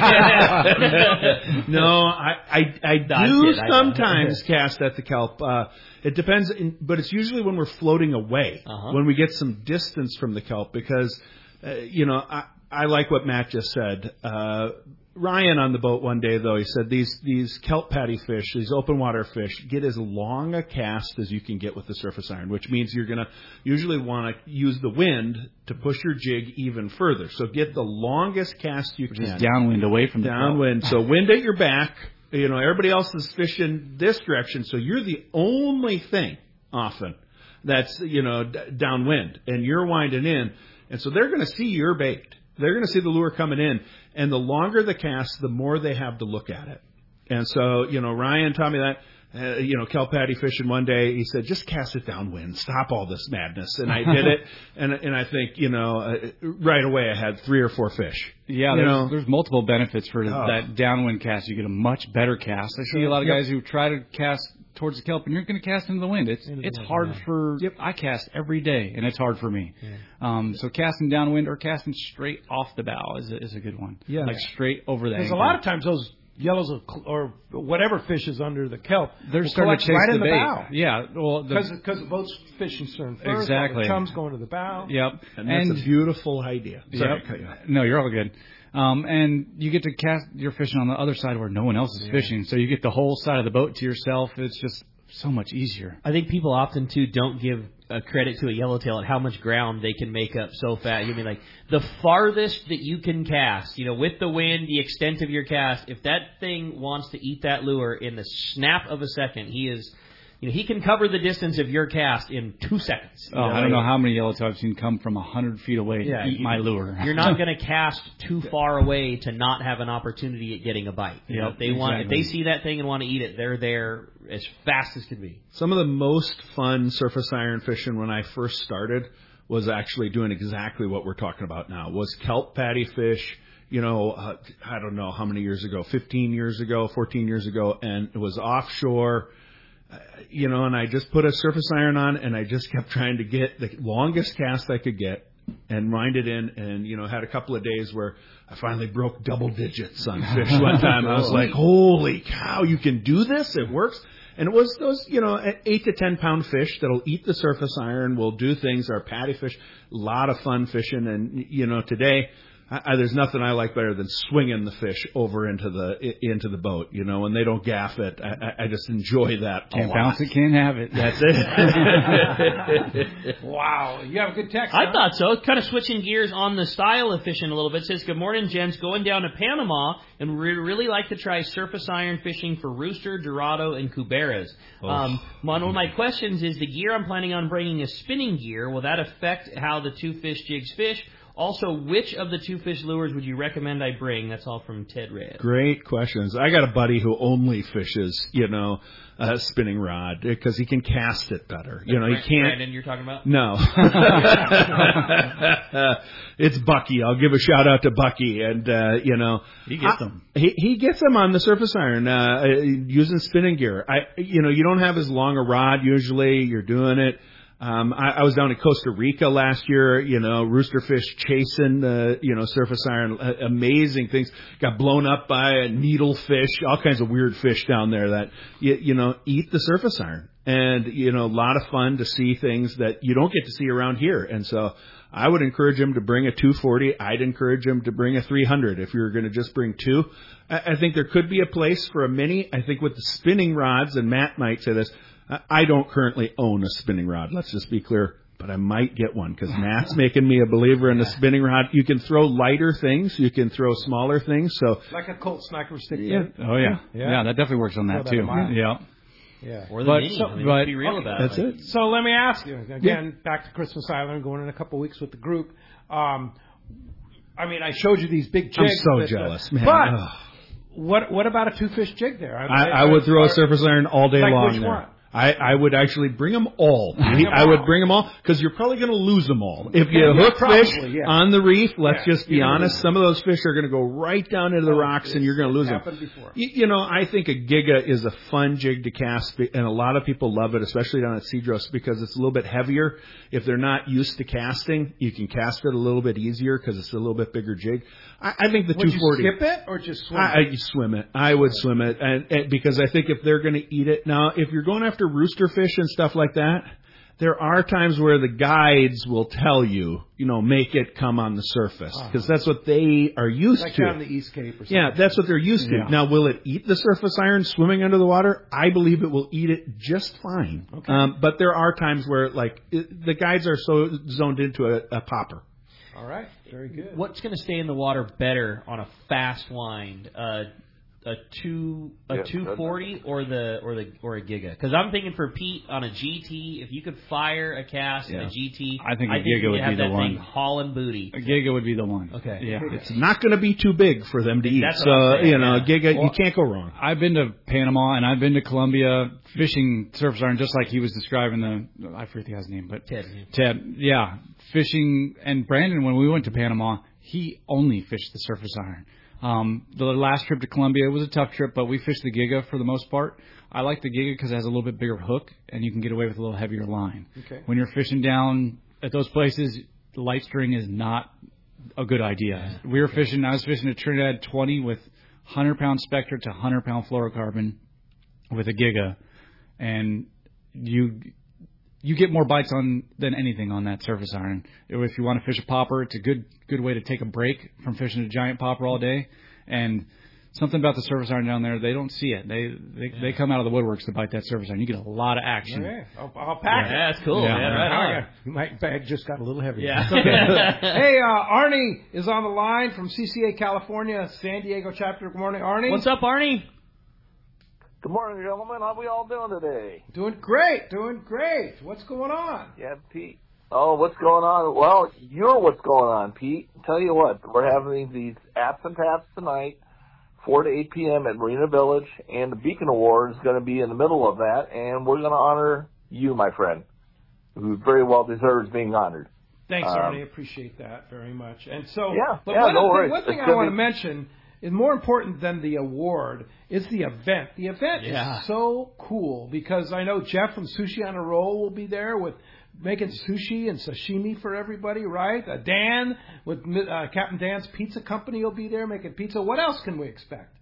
[SPEAKER 5] I I, I do sometimes cast at the kelp. Uh, it depends, in, but it's usually when we're floating away,
[SPEAKER 4] uh-huh.
[SPEAKER 5] when we get some distance from the kelp, because, uh, you know, I, I like what Matt just said. Uh, Ryan on the boat one day, though, he said these these kelp patty fish, these open water fish, get as long a cast as you can get with the surface iron, which means you're going to usually want to use the wind to push your jig even further. So get the longest cast you can.
[SPEAKER 3] Just downwind away from the
[SPEAKER 5] downwind. So wind at your back. You know, everybody else is fishing this direction, so you're the only thing often that's, you know, d- downwind, and you're winding in. And so they're going to see your bait. They're going to see the lure coming in. And the longer the cast, the more they have to look at it. And so, you know, Ryan taught me that. Uh, you know, kelp patty fishing one day, he said, just cast it downwind. Stop all this madness. And I did it. And and I think, you know, uh, right away I had three or four fish.
[SPEAKER 3] Yeah,
[SPEAKER 5] you
[SPEAKER 3] there's,
[SPEAKER 5] know?
[SPEAKER 3] there's multiple benefits for
[SPEAKER 5] Oh.
[SPEAKER 3] that downwind cast. You get a much better cast. I see a lot of
[SPEAKER 5] Yep.
[SPEAKER 3] guys who try to cast towards the kelp, and you're going to cast into the wind. It's
[SPEAKER 7] Into the
[SPEAKER 3] it's
[SPEAKER 7] wind,
[SPEAKER 3] hard
[SPEAKER 7] yeah.
[SPEAKER 3] for.
[SPEAKER 5] Yep.
[SPEAKER 3] I cast every day, and it's hard for me.
[SPEAKER 7] Yeah.
[SPEAKER 3] Um, so casting downwind or casting straight off the bow is a, is a good one.
[SPEAKER 5] Yeah.
[SPEAKER 3] Like straight over the.
[SPEAKER 2] There's a
[SPEAKER 3] anchor.
[SPEAKER 2] lot of times those yellows will cl- or whatever fish is under the kelp,
[SPEAKER 3] They're
[SPEAKER 2] will
[SPEAKER 3] starting
[SPEAKER 2] collect
[SPEAKER 3] to chase
[SPEAKER 2] right
[SPEAKER 3] the
[SPEAKER 2] in the
[SPEAKER 3] bait.
[SPEAKER 2] bow.
[SPEAKER 3] Yeah, well, the,
[SPEAKER 2] Because the boat's fishing stern first, all
[SPEAKER 3] Exactly.
[SPEAKER 2] the chum's going to the bow.
[SPEAKER 3] yep,
[SPEAKER 5] And that's a beautiful idea. Sorry,
[SPEAKER 3] Yep.
[SPEAKER 5] I cut you off.
[SPEAKER 3] No, you're all good. Um, and you get to cast your fishing on the other side where no one else is fishing, so you get the whole side of the boat to yourself. It's just so much easier.
[SPEAKER 4] I think people often too don't give uh, credit to a yellowtail at how much ground they can make up so fast. You mean like the farthest that you can cast, you know, with the wind, the extent of your cast. If that thing wants to eat that lure in the snap of a second, he is, you know, he can cover the distance of your cast in two seconds.
[SPEAKER 3] Oh, I don't know how many yellowtail I've seen come from a hundred feet away
[SPEAKER 4] Yeah,
[SPEAKER 3] to eat
[SPEAKER 4] you-
[SPEAKER 3] my lure.
[SPEAKER 4] You're not going to cast too far away to not have an opportunity at getting a bite. You know,
[SPEAKER 3] Yeah,
[SPEAKER 4] if they want, if
[SPEAKER 3] exactly.
[SPEAKER 4] they see that thing and want to eat it, they're there as fast as can be.
[SPEAKER 5] Some of the most fun surface iron fishing when I first started was actually doing exactly what we're talking about now, was kelp patty fish, you know, uh, I don't know how many years ago, fifteen years ago, fourteen years ago, and it was offshore, uh, you know, and I just put a surface iron on and I just kept trying to get the longest cast I could get and wind it in, and, you know, had a couple of days where I finally broke double digits on fish one time. I was like, holy cow, you can do this? It works. And it was those, you know, eight to ten pound fish that'll eat the surface iron, will do things, our patty fish, a lot of fun fishing. And, you know, today, I, I, there's nothing I like better than swinging the fish over into the into the boat, you know, and they don't gaff it. I, I just enjoy that a
[SPEAKER 3] Can't
[SPEAKER 5] lot.
[SPEAKER 3] bounce it, can't have it.
[SPEAKER 5] That's it.
[SPEAKER 2] Wow, you have a good text.
[SPEAKER 4] I
[SPEAKER 2] huh?
[SPEAKER 4] thought so. Kind of switching gears on the style of fishing a little bit. Says, good morning, gents. Going down to Panama and re- really like to try surface iron fishing for rooster, dorado, and cuberas.
[SPEAKER 5] Oh.
[SPEAKER 4] Um, one of my questions is the gear I'm planning on bringing is spinning gear. Will that affect how the two fish jigs fish? Also, which of the two fish lures would you recommend I bring? That's all from Ted Red.
[SPEAKER 5] Great questions. I got a buddy who only fishes, you know, a spinning rod because he can cast it better. You know, he can't.
[SPEAKER 4] Brandon, you're talking about?
[SPEAKER 5] No. It's Bucky. I'll give a shout out to Bucky. And, uh, you know.
[SPEAKER 3] He gets
[SPEAKER 5] I-
[SPEAKER 3] them.
[SPEAKER 5] He, he gets them on the surface iron, uh, using spinning gear. I, you know, you don't have as long a rod usually. You're doing it. Um, I, I was down in Costa Rica last year, you know, roosterfish chasing the, you know, surface iron, uh, amazing things. Got blown up by a needlefish, all kinds of weird fish down there that, you, you know, eat the surface iron. And, you know, a lot of fun to see things that you don't get to see around here. And so I would encourage him to bring a two forty. I'd encourage him to bring a three hundred if you're going to just bring two. I, I think there could be a place for a mini. I think with the spinning rods, and Matt might say this, I don't currently own a spinning rod. Let's just be clear. But I might get one because Matt's making me a believer in the spinning rod. You can throw lighter things. You can throw smaller things. So
[SPEAKER 2] Like a Colt sniper stick.
[SPEAKER 5] Yeah.
[SPEAKER 2] thing.
[SPEAKER 3] Oh yeah.
[SPEAKER 2] Yeah.
[SPEAKER 3] yeah, that definitely works on that
[SPEAKER 2] Throw that
[SPEAKER 3] too.
[SPEAKER 2] a mile.
[SPEAKER 3] Yeah.
[SPEAKER 2] Yeah.
[SPEAKER 4] Or the
[SPEAKER 3] But-
[SPEAKER 4] mini.
[SPEAKER 3] so-
[SPEAKER 4] I mean,
[SPEAKER 3] but-
[SPEAKER 4] let's be real about
[SPEAKER 5] that's
[SPEAKER 4] it.
[SPEAKER 5] it.
[SPEAKER 2] So let me ask you again. Back to Christmas Island, going in a couple weeks with the group. Um, I mean, I showed you these big jigs.
[SPEAKER 5] I'm so
[SPEAKER 2] that, uh,
[SPEAKER 5] jealous, man.
[SPEAKER 2] But
[SPEAKER 5] Ugh.
[SPEAKER 2] what what about a two fish jig there?
[SPEAKER 5] I, I would throw a surface iron all day
[SPEAKER 2] Like
[SPEAKER 5] long
[SPEAKER 2] which
[SPEAKER 5] there.
[SPEAKER 2] one?
[SPEAKER 5] I, I would actually bring them all.
[SPEAKER 2] them
[SPEAKER 5] I would
[SPEAKER 2] all.
[SPEAKER 5] bring them all because you're probably going to lose them all. If you
[SPEAKER 2] Yeah,
[SPEAKER 5] hook
[SPEAKER 2] probably,
[SPEAKER 5] fish
[SPEAKER 2] yeah.
[SPEAKER 5] on the reef, let's
[SPEAKER 2] Yeah,
[SPEAKER 5] just be
[SPEAKER 2] you're gonna
[SPEAKER 5] honest,
[SPEAKER 2] lose
[SPEAKER 5] some of those fish are going to go right down into the
[SPEAKER 2] Oh,
[SPEAKER 5] rocks and you're going to lose them.
[SPEAKER 2] happened before.
[SPEAKER 5] You, you know, I think a Giga is a fun jig to cast, and a lot of people love it, especially down at Cedros, because it's a little bit heavier. If they're not used to casting, you can cast it a little bit easier because it's a little bit bigger jig. I, I think the
[SPEAKER 2] Would
[SPEAKER 5] two forty.
[SPEAKER 2] you skip it or just swim?
[SPEAKER 5] I, I swim it. I would swim it, and, and because I think if they're going to eat it now, if you're going after rooster fish and stuff like that, there are times where the guides will tell you, you know, make it come on the surface because that's what they are used
[SPEAKER 2] like
[SPEAKER 5] to.
[SPEAKER 2] down the East Cape or something.
[SPEAKER 5] Yeah, that's what they're used to.
[SPEAKER 3] Yeah.
[SPEAKER 5] Now, will it eat the surface iron swimming under the water? I believe it will eat it just fine.
[SPEAKER 2] Okay.
[SPEAKER 5] Um, but there are times where, like, it, the guides are so zoned into a, a popper.
[SPEAKER 2] All right. Very good.
[SPEAKER 4] What's going to stay in the water better on a fast wind? Uh, a two a
[SPEAKER 7] Yeah,
[SPEAKER 4] two forty or the or the or a Giga? Because I'm thinking for Pete on a G T, if you could fire a cast
[SPEAKER 3] Yeah.
[SPEAKER 4] in a G T,
[SPEAKER 3] I think a
[SPEAKER 4] I think
[SPEAKER 3] Giga
[SPEAKER 4] you
[SPEAKER 3] would
[SPEAKER 4] have
[SPEAKER 3] be the
[SPEAKER 4] that
[SPEAKER 3] one.
[SPEAKER 4] thing hauling booty.
[SPEAKER 3] A Giga would be the one.
[SPEAKER 4] Okay.
[SPEAKER 3] Yeah.
[SPEAKER 5] It's not going to be too big for them to eat.
[SPEAKER 4] That's what
[SPEAKER 5] so,
[SPEAKER 4] I'm saying,
[SPEAKER 5] you know,
[SPEAKER 4] yeah.
[SPEAKER 5] Giga,
[SPEAKER 3] Well,
[SPEAKER 5] you can't go wrong.
[SPEAKER 3] I've been to Panama and I've been to Colombia fishing surface iron, just like he was describing the, I forget the guy's name, but
[SPEAKER 4] Ted.
[SPEAKER 3] Ted, yeah, fishing. And Brandon, when we went to Panama, he only fished the surface iron. Um, the last trip to Colombia, it was a tough trip, but we fished the Giga for the most part. I like the Giga because it has a little bit bigger hook and you can get away with a little heavier line.
[SPEAKER 2] Okay.
[SPEAKER 3] When you're fishing down at those places, light string is not a good idea. We were fishing, I was fishing a Trinidad twenty with one hundred pound Spectra to one hundred pound fluorocarbon with a Giga, and you you get more bites on than anything on that surface iron. If you want to fish a popper, it's a good good way to take a break from fishing a giant popper all day. And something about the surface iron down there, they don't see it. They they, yeah. they come out of the woodworks to bite that surface iron. You get a lot of action.
[SPEAKER 2] Okay. I'll, I'll pack
[SPEAKER 4] yeah,
[SPEAKER 2] it.
[SPEAKER 4] that's cool.
[SPEAKER 3] Yeah.
[SPEAKER 4] Yeah, right on.
[SPEAKER 2] My bag just got a little heavier.
[SPEAKER 4] Yeah.
[SPEAKER 2] Hey, uh, Arnie is on the line from C C A California, San Diego chapter. Good morning, Arnie.
[SPEAKER 4] What's up, Arnie?
[SPEAKER 7] Good morning, gentlemen. How we all doing today?
[SPEAKER 2] Doing great. Doing great. What's going on?
[SPEAKER 7] Yeah, Pete. Oh, what's going on? Well, you're what's going on, Pete. Tell you what, we're having these apps and taps tonight, four to eight p.m. at Marina Village, and the Beacon Award is going to be in the middle of that, and we're going to honor you, my friend, who very well deserves being honored.
[SPEAKER 2] Thanks,
[SPEAKER 7] Um,
[SPEAKER 2] Arnie. Appreciate that very much. And so,
[SPEAKER 7] Yeah,
[SPEAKER 2] but
[SPEAKER 7] yeah,
[SPEAKER 2] one,
[SPEAKER 7] no
[SPEAKER 2] thing,
[SPEAKER 7] worries.
[SPEAKER 2] one thing
[SPEAKER 7] It's
[SPEAKER 2] I
[SPEAKER 7] gonna
[SPEAKER 2] want to
[SPEAKER 7] be-
[SPEAKER 2] mention is more important than the award is the event. The event
[SPEAKER 4] Yeah.
[SPEAKER 2] is so cool because I know Jeff from Sushi on a Roll will be there with making sushi and sashimi for everybody, right? Uh, Dan with uh, Captain Dan's Pizza Company will be there making pizza. What else can we expect?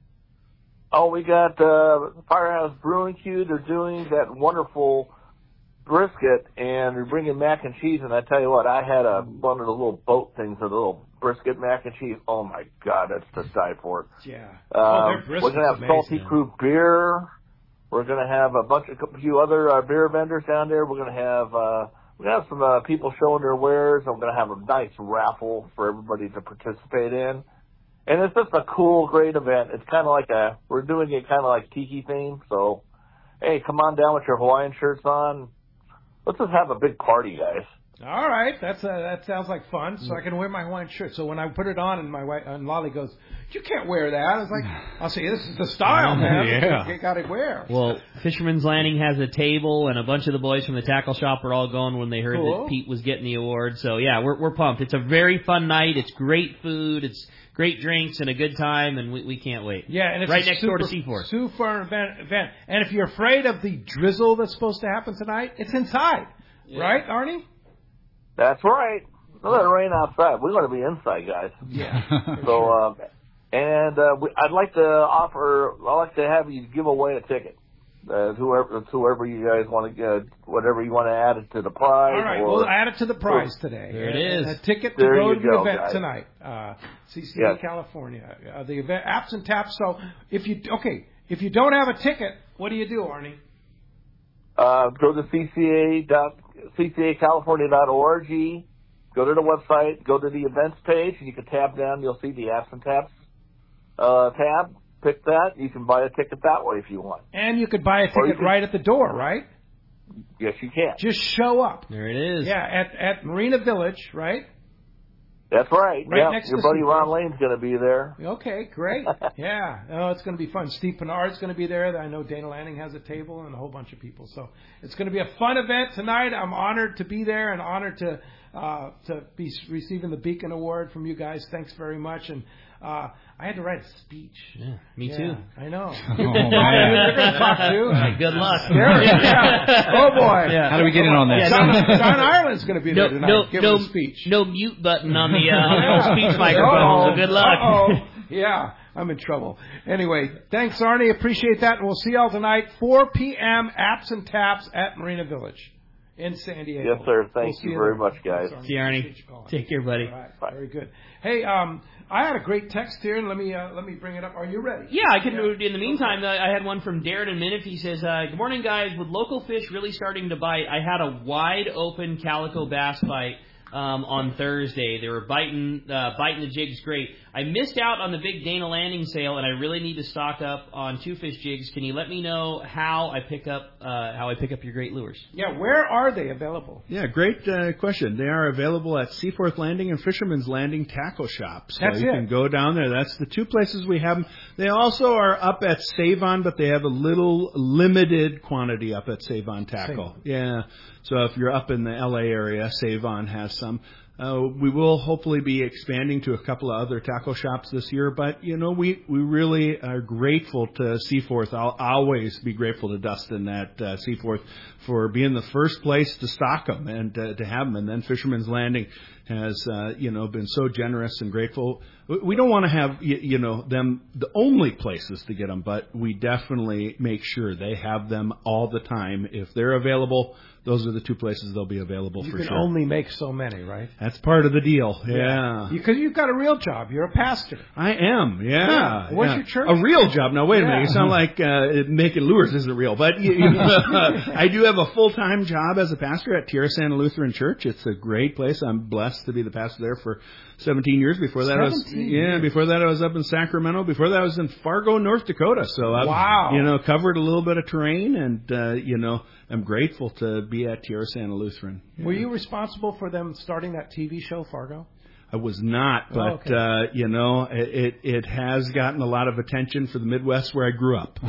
[SPEAKER 7] Oh, we got uh, Firehouse Brewing Q. They're doing that wonderful brisket, and they're bringing mac and cheese. And I tell you what, I had a one of the little boat things, a little brisket mac and cheese. Oh my God, that's to die for.
[SPEAKER 2] Yeah.
[SPEAKER 7] Um,
[SPEAKER 2] oh, their
[SPEAKER 7] we're
[SPEAKER 2] brisket's
[SPEAKER 7] gonna have
[SPEAKER 2] amazing.
[SPEAKER 7] Salty Crew beer. We're gonna have a bunch of a few other uh, beer vendors down there. We're gonna have uh, we're gonna have some uh, people showing their wares. I'm gonna have a nice raffle for everybody to participate in. And it's just a cool, great event. It's kind of like a, we're doing it kind of like tiki theme. So, hey, come on down with your Hawaiian shirts on. Let's just have a big party, guys.
[SPEAKER 2] All right, that's uh, that sounds like fun. So I can wear my Hawaiian shirt. So when I put it on, and my wife and Lolly goes, "You can't wear that." I was like, "I'll say this is the style, man.
[SPEAKER 3] Yeah.
[SPEAKER 2] You got to wear."
[SPEAKER 4] Well, Fisherman's Landing has a table, and a bunch of the boys from the tackle shop are all going when they heard
[SPEAKER 2] Cool.
[SPEAKER 4] that Pete was getting the award. So yeah, we're we're pumped. It's a very fun night. It's great food. It's great drinks and a good time, and we we can't wait.
[SPEAKER 2] Yeah, and it's
[SPEAKER 4] right
[SPEAKER 2] a
[SPEAKER 4] next
[SPEAKER 2] super,
[SPEAKER 4] door to Seaforth.
[SPEAKER 2] Super event, event. And if you're afraid of the drizzle that's supposed to happen tonight, it's inside,
[SPEAKER 4] Yeah.
[SPEAKER 2] right, Arnie?
[SPEAKER 7] That's right. Don't let it rain outside. We're going to be inside, guys.
[SPEAKER 2] Yeah.
[SPEAKER 7] So, um, and uh, we, I'd like to offer, I'd like to have you give away a ticket. Uh, whoever, whoever you guys want to, uh, whatever you want to add it to the prize.
[SPEAKER 2] All right,
[SPEAKER 7] or,
[SPEAKER 2] we'll add it to the prize today.
[SPEAKER 4] There it
[SPEAKER 2] And
[SPEAKER 4] is.
[SPEAKER 2] A ticket to
[SPEAKER 7] There
[SPEAKER 2] go
[SPEAKER 7] you
[SPEAKER 2] to the
[SPEAKER 7] go,
[SPEAKER 2] event
[SPEAKER 7] guys.
[SPEAKER 2] tonight, uh, C C A
[SPEAKER 7] Yes.
[SPEAKER 2] California. Uh, the event, apps and taps. So if you okay, if you don't have a ticket, what do you do, Arnie?
[SPEAKER 7] Uh, go to C C A dot C C A California dot org. Go to the website. Go to the events page, and you can tab down. You'll see the apps and taps uh, tab. Pick that. You can buy a ticket that way if you want.
[SPEAKER 2] And you could buy a
[SPEAKER 7] Or you
[SPEAKER 2] ticket
[SPEAKER 7] could-
[SPEAKER 2] right at the door, right?
[SPEAKER 7] Yes, you can.
[SPEAKER 2] Just show up.
[SPEAKER 4] There it is.
[SPEAKER 2] Yeah, at at Marina Village, right?
[SPEAKER 7] That's right.
[SPEAKER 2] Right
[SPEAKER 7] yeah,
[SPEAKER 2] next
[SPEAKER 7] your
[SPEAKER 2] to
[SPEAKER 7] buddy
[SPEAKER 2] Seaforth.
[SPEAKER 7] Ron Lane's going to be there.
[SPEAKER 2] Okay, great. Yeah. Oh, it's going to be fun. Steve Pinard's going to be there. I know Dana Lanning has a table and a whole bunch of people. So it's going to be a fun event tonight. I'm honored to be there and honored to uh, to be receiving the Beacon Award from you guys. Thanks very much. And uh, I had to write a speech.
[SPEAKER 4] Yeah, me
[SPEAKER 2] Yeah,
[SPEAKER 4] too.
[SPEAKER 2] I know.
[SPEAKER 3] Oh,
[SPEAKER 2] You're
[SPEAKER 3] man.
[SPEAKER 2] going to talk too.
[SPEAKER 4] Hey, good luck.
[SPEAKER 2] There, yeah. Oh boy.
[SPEAKER 4] Yeah.
[SPEAKER 3] How do we get in on this?
[SPEAKER 4] Yeah,
[SPEAKER 2] John, John Ireland's going to be
[SPEAKER 4] No,
[SPEAKER 2] there tonight.
[SPEAKER 4] no,
[SPEAKER 2] giving
[SPEAKER 4] no,
[SPEAKER 2] a speech.
[SPEAKER 4] no mute button on the, uh, on the old speech microphone.
[SPEAKER 2] Uh-oh.
[SPEAKER 4] So good luck.
[SPEAKER 2] Uh-oh. Yeah, I'm in trouble. Anyway, thanks, Arnie. Appreciate that. And we'll see y'all tonight, four p.m. Apps and Taps at Marina Village in San Diego.
[SPEAKER 7] Yes, sir. Thank
[SPEAKER 2] We'll see
[SPEAKER 7] you very
[SPEAKER 2] there.
[SPEAKER 7] much, guys.
[SPEAKER 2] Thanks,
[SPEAKER 4] See you, Arnie.
[SPEAKER 2] Appreciate you calling.
[SPEAKER 4] Take care, buddy.
[SPEAKER 2] All right.
[SPEAKER 7] Bye.
[SPEAKER 2] Very good. Hey, um, I had a great text here, and let me uh, let me bring it up. Are you ready?
[SPEAKER 4] Yeah, I can. In the meantime, uh, I had one from Darren in Minute. He says, uh, "Good morning, guys. With local fish really starting to bite, I had a wide open calico bass bite um, on Thursday. They were biting uh, biting the jigs great. I missed out on the big Dana Landing sale, and I really need to stock up on two fish jigs. Can you let me know how I pick up uh, how I pick up your great lures?
[SPEAKER 2] Yeah, where are they available?
[SPEAKER 5] Yeah, great uh, question. They are available at Seaforth Landing and Fisherman's Landing tackle shops. So
[SPEAKER 2] That's
[SPEAKER 5] you
[SPEAKER 2] it.
[SPEAKER 5] can go down there. That's the two places we have them. They also are up at Save-On, but they have a little limited quantity up at Save-On Tackle.
[SPEAKER 2] Save-On.
[SPEAKER 5] Yeah. So if you're up in the L A area, Save-On has some. Uh, we will hopefully be expanding to a couple of other tackle shops this year, but, you know, we, we really are grateful to Seaforth. I'll always be grateful to Dustin at uh, Seaforth for being the first place to stock them and uh, to have them. And then Fisherman's Landing has, uh, you know, been so generous and grateful. We don't want to have, you, you know, them the only places to get them, but we definitely make sure they have them all the time. If they're available, those are the two places they'll be available
[SPEAKER 2] you
[SPEAKER 5] for
[SPEAKER 2] can
[SPEAKER 5] sure.
[SPEAKER 2] only make so many, right?
[SPEAKER 5] That's part of the deal. Yeah.
[SPEAKER 2] Because you've got a real job. You're a pastor.
[SPEAKER 5] I am, yeah.
[SPEAKER 2] Yeah. What's
[SPEAKER 5] yeah.
[SPEAKER 2] your church?
[SPEAKER 5] A real job. Now, wait a
[SPEAKER 2] Yeah.
[SPEAKER 5] minute. You sound like uh, making lures isn't real. But you, you, I do have a full-time job as a pastor at Tierra Santa Lutheran Church. It's a great place. I'm blessed to be the pastor there for seventeen years. Before that, I was yeah. Before that, I was up in Sacramento. Before that, I was in Fargo, North Dakota. So I've
[SPEAKER 2] Wow.
[SPEAKER 5] you know covered a little bit of terrain, and uh, you know I'm grateful to be at Tierra Santa Lutheran. Yeah.
[SPEAKER 2] Were you responsible for them starting that T V show, Fargo?
[SPEAKER 5] I was not, but
[SPEAKER 2] Oh, okay.
[SPEAKER 5] uh, you know, it, it it has gotten a lot of attention for the Midwest where I grew up.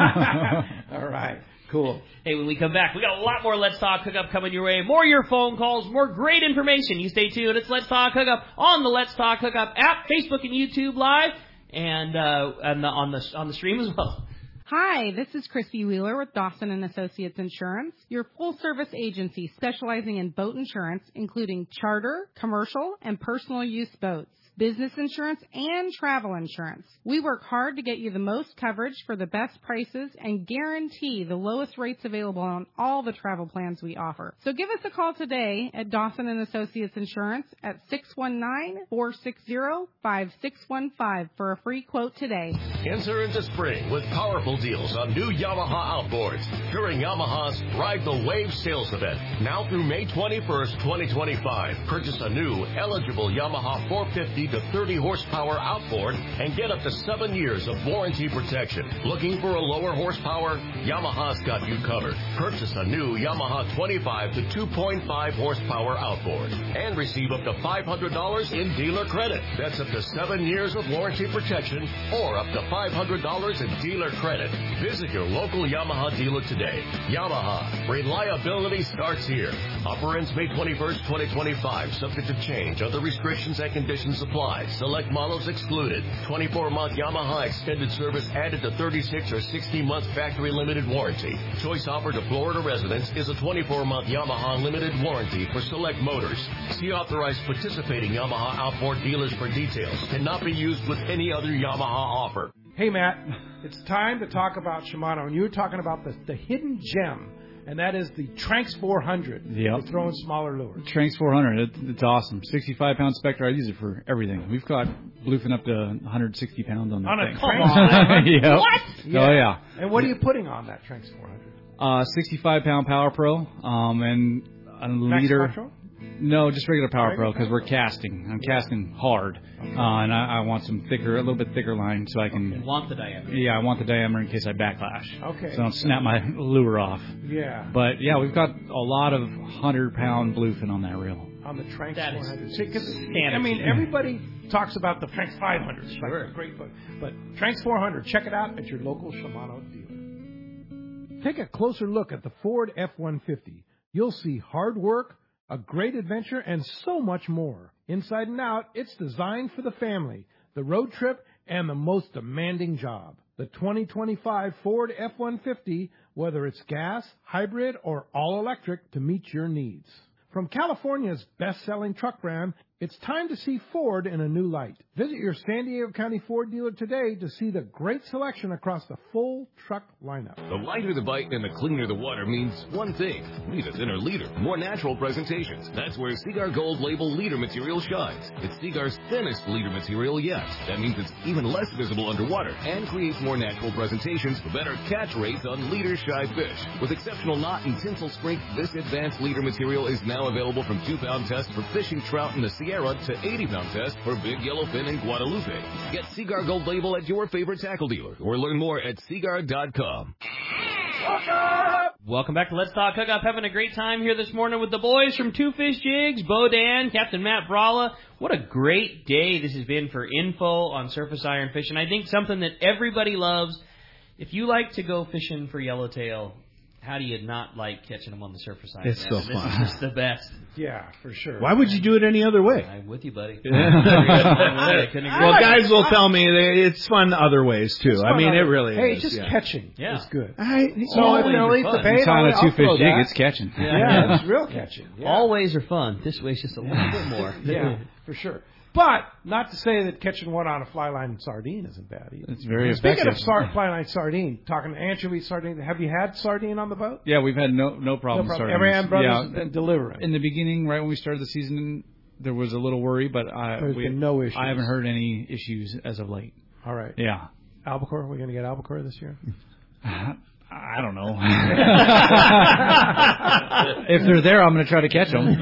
[SPEAKER 2] All right, cool.
[SPEAKER 4] Hey, when we come back, we got a lot more Let's Talk Hookup coming your way. More your phone calls, more great information. You stay tuned. It's Let's Talk Hookup on the Let's Talk Hookup app, Facebook and YouTube Live, and uh, and the, on the on the stream as well.
[SPEAKER 8] Hi, this is Christy Wheeler with Dawson and Associates Insurance, your full-service agency specializing in boat insurance, including charter, commercial, and personal use boats, business insurance, and travel insurance. We work hard to get you the most coverage for the best prices and guarantee the lowest rates available on all the travel plans we offer. So give us a call today at Dawson and Associates Insurance at six one nine, four six zero, five six one five for a free quote today.
[SPEAKER 9] Enter into spring with powerful deals on new Yamaha outboards during Yamaha's Ride the Wave sales event. Now through May twenty-first, twenty twenty-five, purchase a new eligible Yamaha four fifty to thirty horsepower outboard and get up to seven years of warranty protection. Looking for a lower horsepower? Yamaha's got you covered. Purchase a new Yamaha twenty-five to two point five horsepower outboard and receive up to five hundred dollars in dealer credit. That's up to seven years of warranty protection or up to five hundred dollars in dealer credit. Visit your local Yamaha dealer today. Yamaha. Reliability starts here. Offer ends May twenty-first, twenty twenty-five. Subject to change. Other restrictions and conditions apply. Select models excluded. twenty-four month Yamaha extended service added to thirty-six or sixty month factory limited warranty. Choice offer to Florida residents is a twenty-four month Yamaha limited warranty for select motors. See authorized participating Yamaha outboard dealers for details. Cannot be used with any other Yamaha offer.
[SPEAKER 2] Hey, Matt, it's time to talk about Shimano, and you were talking about the, the hidden gem, and that is the Tranx four hundred.
[SPEAKER 3] Yep.
[SPEAKER 2] For throwing smaller lures.
[SPEAKER 3] Tranx four hundred, it, it's awesome. sixty-five pound Spectre, I use it for everything. We've caught bluefin up to one hundred sixty pounds on that
[SPEAKER 2] On a
[SPEAKER 3] thing.
[SPEAKER 2] Tranx?
[SPEAKER 3] Yep.
[SPEAKER 4] What?
[SPEAKER 2] Yeah.
[SPEAKER 3] Oh, yeah.
[SPEAKER 2] And what are you putting on that Tranx four hundred?
[SPEAKER 3] Uh, sixty-five pound Power Pro, um, and a
[SPEAKER 2] Max
[SPEAKER 3] leader.
[SPEAKER 2] Quattro?
[SPEAKER 3] No, just regular Power
[SPEAKER 2] Regular
[SPEAKER 3] Pro because we're casting. I'm casting hard, uh, and I, I want some thicker, a little bit thicker line so I can.
[SPEAKER 4] Want the diameter.
[SPEAKER 3] Yeah, I want the diameter in case I backlash.
[SPEAKER 2] Okay.
[SPEAKER 3] So I don't snap my lure off.
[SPEAKER 2] Yeah.
[SPEAKER 3] But yeah, we've got a lot of hundred pound bluefin on that reel.
[SPEAKER 2] On the Tranx
[SPEAKER 4] That is
[SPEAKER 2] four hundred. See, 'cause,
[SPEAKER 4] standard.
[SPEAKER 2] I mean, everybody talks about the Tranx five hundred. It's like a great book. But Tranx four hundred, check it out at your local Shimano dealer. Take a closer look at the Ford F one fifty. You'll see hard work, a great adventure, and so much more. Inside and out, it's designed for the family, the road trip, and the most demanding job. The twenty twenty-five Ford F one fifty, whether it's gas, hybrid, or all-electric, to meet your needs. From California's best-selling truck brand, It's time to see Ford in a new light. Visit your San Diego County Ford dealer today to see the great selection across the full truck lineup.
[SPEAKER 10] The lighter the bite and the cleaner the water means one thing. Need a thinner leader, more natural presentations. That's where Seaguar Gold Label leader material shines. It's Seaguar's thinnest leader material yet. That means it's even less visible underwater and creates more natural presentations for better catch rates on leader-shy fish. With exceptional knot and tinsel strength, this advanced leader material is now available from two-pound test for fishing trout in the Sierra to eighty-pound test for big yellowfin in Guadalupe. Get Seaguar Gold Label at your favorite tackle dealer or learn more at seaguar dot com.
[SPEAKER 4] Welcome back to Let's Talk Hookup. Having a great time here this morning with the boys from Two Fish Jigs, Bo Dan, Captain Matt Bralla. What a great day this has been for info on surface iron fishing. I think something that everybody loves. If you like to go fishing for yellowtail, how do you not like catching them on the surface iron?
[SPEAKER 5] It's
[SPEAKER 4] man?
[SPEAKER 5] so
[SPEAKER 4] This
[SPEAKER 5] fun.
[SPEAKER 4] is just the best.
[SPEAKER 2] Yeah, for sure.
[SPEAKER 5] Why would you do it any other way?
[SPEAKER 4] I'm with you, buddy.
[SPEAKER 5] Well, guys will tell me that it's fun other ways, too.
[SPEAKER 2] It's
[SPEAKER 5] I mean,
[SPEAKER 2] fun
[SPEAKER 5] it
[SPEAKER 2] other-
[SPEAKER 5] really
[SPEAKER 2] hey,
[SPEAKER 5] is.
[SPEAKER 2] just
[SPEAKER 5] yeah.
[SPEAKER 2] catching
[SPEAKER 4] Yeah.
[SPEAKER 2] is good.
[SPEAKER 5] I,
[SPEAKER 2] So
[SPEAKER 4] Always
[SPEAKER 2] if they'll eat
[SPEAKER 4] fun.
[SPEAKER 2] the bait,
[SPEAKER 3] It's on
[SPEAKER 2] I'll,
[SPEAKER 3] a
[SPEAKER 2] I'll
[SPEAKER 3] two-fish
[SPEAKER 2] throw
[SPEAKER 3] jig,
[SPEAKER 2] that.
[SPEAKER 3] it's catching.
[SPEAKER 2] Yeah, it's real catching. Yeah.
[SPEAKER 4] All ways are fun. This way's just a little bit more.
[SPEAKER 2] Yeah, for sure. But not to say that catching one on a fly line sardine isn't bad either.
[SPEAKER 3] It's very
[SPEAKER 2] Speaking
[SPEAKER 3] effective.
[SPEAKER 2] of sar- fly line sardine, talking anchovy sardine, have you had sardine on the boat?
[SPEAKER 3] Yeah, we've had no no problem.
[SPEAKER 2] No problem.
[SPEAKER 3] starting
[SPEAKER 2] Every
[SPEAKER 3] this.
[SPEAKER 2] Brothers
[SPEAKER 3] yeah,
[SPEAKER 2] has been delivering.
[SPEAKER 3] In the beginning, right when we started the season, there was a little worry, but I,
[SPEAKER 2] There's
[SPEAKER 3] we,
[SPEAKER 2] been no issues.
[SPEAKER 3] I haven't heard any issues as of late.
[SPEAKER 2] All right.
[SPEAKER 3] Yeah.
[SPEAKER 2] Albacore, we're going to get albacore this year?
[SPEAKER 3] I don't know. If they're there, I'm going to try to catch them. yeah,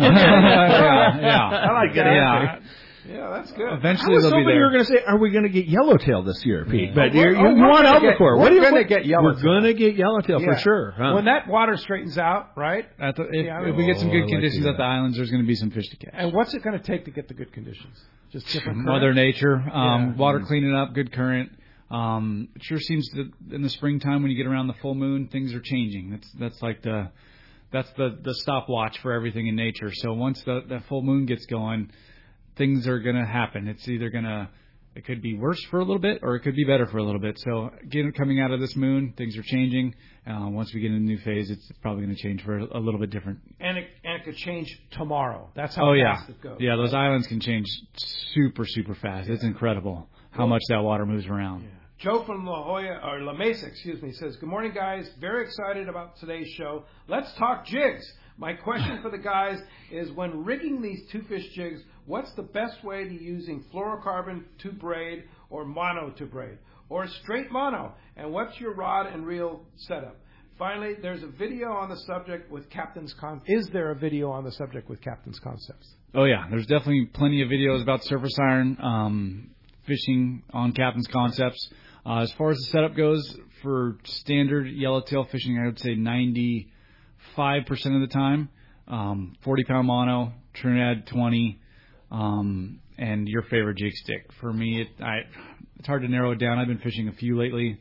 [SPEAKER 3] yeah.
[SPEAKER 2] I like that.
[SPEAKER 3] Yeah.
[SPEAKER 2] Yeah, that's good.
[SPEAKER 3] Eventually,
[SPEAKER 5] I was
[SPEAKER 3] they'll be
[SPEAKER 5] hoping you
[SPEAKER 3] there.
[SPEAKER 5] were going to say, are we going to get yellowtail this year, Pete? But
[SPEAKER 2] Oh,
[SPEAKER 5] you're,
[SPEAKER 2] we're-
[SPEAKER 5] you,
[SPEAKER 2] oh,
[SPEAKER 5] you
[SPEAKER 2] we're
[SPEAKER 5] want
[SPEAKER 2] gonna get-
[SPEAKER 5] albacore.
[SPEAKER 2] we're
[SPEAKER 5] What do you
[SPEAKER 2] gonna
[SPEAKER 5] what-
[SPEAKER 2] get yellowtail.
[SPEAKER 5] We're going to get yellowtail
[SPEAKER 2] Yeah.
[SPEAKER 5] for sure. Huh?
[SPEAKER 2] When that water straightens out, right?
[SPEAKER 3] At the, if,
[SPEAKER 2] Yeah,
[SPEAKER 3] if we get some
[SPEAKER 5] oh, I
[SPEAKER 3] good
[SPEAKER 5] like
[SPEAKER 3] conditions
[SPEAKER 5] to
[SPEAKER 3] at the islands, there's going to be some fish to catch.
[SPEAKER 2] And what's it going to take to get the good conditions? Just different
[SPEAKER 3] Mother
[SPEAKER 2] current?
[SPEAKER 3] Nature, um,
[SPEAKER 2] Yeah.
[SPEAKER 3] water cleaning up, good current. Um, it sure seems that in the springtime when you get around the full moon, things are changing. That's that's like the that's the the stopwatch for everything in nature. So once the that full moon gets going, things are going to happen. It's either going to it could be worse for a little bit or it could be better for a little bit. So again, coming out of this moon, things are changing. Uh, once we get into a new phase, it's probably going to change for a, a little bit different.
[SPEAKER 2] And it, and it could change tomorrow. That's how
[SPEAKER 3] Oh yeah,
[SPEAKER 2] fast it goes.
[SPEAKER 3] yeah. Those islands can change super super fast. It's incredible how much that water moves around.
[SPEAKER 2] Yeah. Joe from La Jolla, or La Mesa, excuse me, says, good morning, guys. Very excited about today's show. Let's talk jigs. My question for the guys is, when rigging these two-fish jigs, what's the best way to using fluorocarbon to braid or mono to braid? Or straight mono? And what's your rod and reel setup? Finally, there's a video on the subject with Captain's Con. Is there a video on the subject with Captain's Concepts?
[SPEAKER 3] Oh yeah, there's definitely plenty of videos about surface iron um, fishing on Captain's Concepts. Uh, as far as the setup goes, for standard yellowtail fishing, I would say ninety-five percent of the time, um, forty pound mono, Trinidad twenty, um, and your favorite jig stick. For me, it, I, it's hard to narrow it down. I've been fishing a few lately.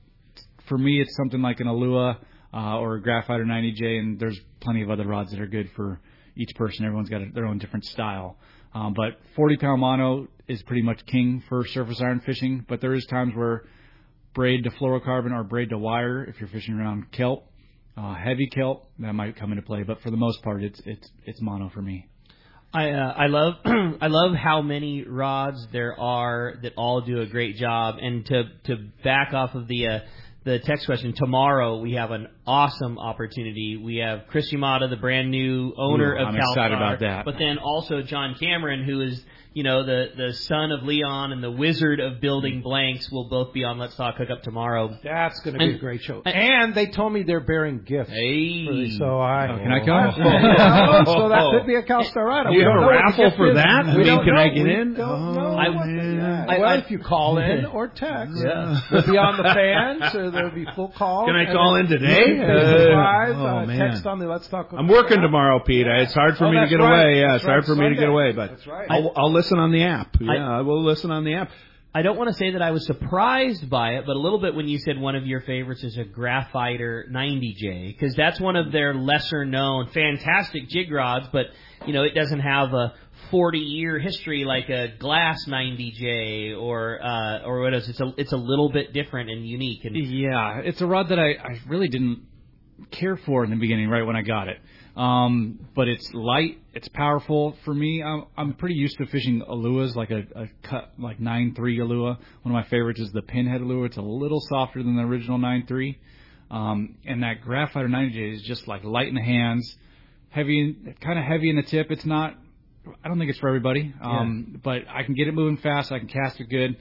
[SPEAKER 3] For me, it's something like an Alua uh, or a Graphite ninety J, and there's plenty of other rods that are good for each person. Everyone's got a, their own different style. Um, but forty pound mono is pretty much king for surface iron fishing, but there is times where braid to fluorocarbon or braid to wire, if you're fishing around kelp, uh, heavy kelp, that might come into play. But for the most part, it's it's it's mono for me.
[SPEAKER 4] I uh, I love I love how many rods there are that all do a great job. And to to back off of the uh, the text question, tomorrow we have an awesome opportunity. We have Chris Yamada, the brand new owner
[SPEAKER 3] Ooh,
[SPEAKER 4] of
[SPEAKER 3] I'm
[SPEAKER 4] Cal
[SPEAKER 3] excited
[SPEAKER 4] Star,
[SPEAKER 3] about that.
[SPEAKER 4] but then also John Cameron, who is, you know, the, the son of Leon and the wizard of building blanks, will both be on Let's Talk Hookup tomorrow.
[SPEAKER 2] That's going to be
[SPEAKER 4] And-
[SPEAKER 2] a great show.
[SPEAKER 4] and-
[SPEAKER 2] And they told me they're bearing gifts.
[SPEAKER 4] Hey.
[SPEAKER 2] For the- So I.
[SPEAKER 3] Oh, can I come?
[SPEAKER 2] Oh, so that could be a CalStar ride.
[SPEAKER 5] Do you
[SPEAKER 2] We
[SPEAKER 5] have
[SPEAKER 2] don't
[SPEAKER 5] a
[SPEAKER 2] know what the
[SPEAKER 5] raffle
[SPEAKER 2] gift
[SPEAKER 5] for
[SPEAKER 2] is.
[SPEAKER 5] that? I
[SPEAKER 2] We
[SPEAKER 5] mean,
[SPEAKER 2] don't
[SPEAKER 5] can
[SPEAKER 2] know.
[SPEAKER 5] I get
[SPEAKER 2] We
[SPEAKER 5] in?
[SPEAKER 2] don't
[SPEAKER 5] Oh,
[SPEAKER 2] know
[SPEAKER 4] I-
[SPEAKER 2] what the-
[SPEAKER 5] man.
[SPEAKER 2] yeah.
[SPEAKER 4] I-
[SPEAKER 2] Well,
[SPEAKER 4] I-
[SPEAKER 2] if you call in or text,
[SPEAKER 4] Yeah.
[SPEAKER 2] we'll be on the fan, so there'll be full calls.
[SPEAKER 5] Can I
[SPEAKER 2] and
[SPEAKER 5] call
[SPEAKER 2] then
[SPEAKER 5] in today?
[SPEAKER 2] you can pay
[SPEAKER 5] Uh,
[SPEAKER 2] five,
[SPEAKER 5] oh,
[SPEAKER 2] uh,
[SPEAKER 5] man.
[SPEAKER 2] text on the Let's Talk.
[SPEAKER 5] I'm working tomorrow, Pete. It's hard for
[SPEAKER 2] Oh,
[SPEAKER 5] me to
[SPEAKER 2] that's
[SPEAKER 5] get
[SPEAKER 2] right.
[SPEAKER 5] away. Yeah,
[SPEAKER 2] That's
[SPEAKER 5] it's hard
[SPEAKER 2] right.
[SPEAKER 5] for me to get
[SPEAKER 2] Sunday.
[SPEAKER 5] away, but
[SPEAKER 2] That's right.
[SPEAKER 5] I'll, I'll listen on the app. Yeah,
[SPEAKER 4] I-
[SPEAKER 5] I will listen on the app.
[SPEAKER 4] I don't want to say that I was surprised by it, but a little bit when you said one of your favorites is a Graphiter ninety J, because that's one of their lesser known, fantastic jig rods, but, you know, it doesn't have a forty year history like a Glass ninety J or, uh, or what else. It's a, it's a little bit different and unique. And
[SPEAKER 3] Yeah, it's a rod that I, I really didn't care for in the beginning, right when I got it. Um, but it's light, it's powerful. For me, I'm, I'm pretty used to fishing Aluas, like a, a cut, like nine three Alua. One of my favorites is the Pinhead Alua. It's a little softer than the original nine three. Um, and that Graphite or ninety J is just like light in the hands, heavy, kind of heavy in the tip. It's not, I don't think it's for everybody. Um, yeah. But I can get it moving fast. I can cast it good.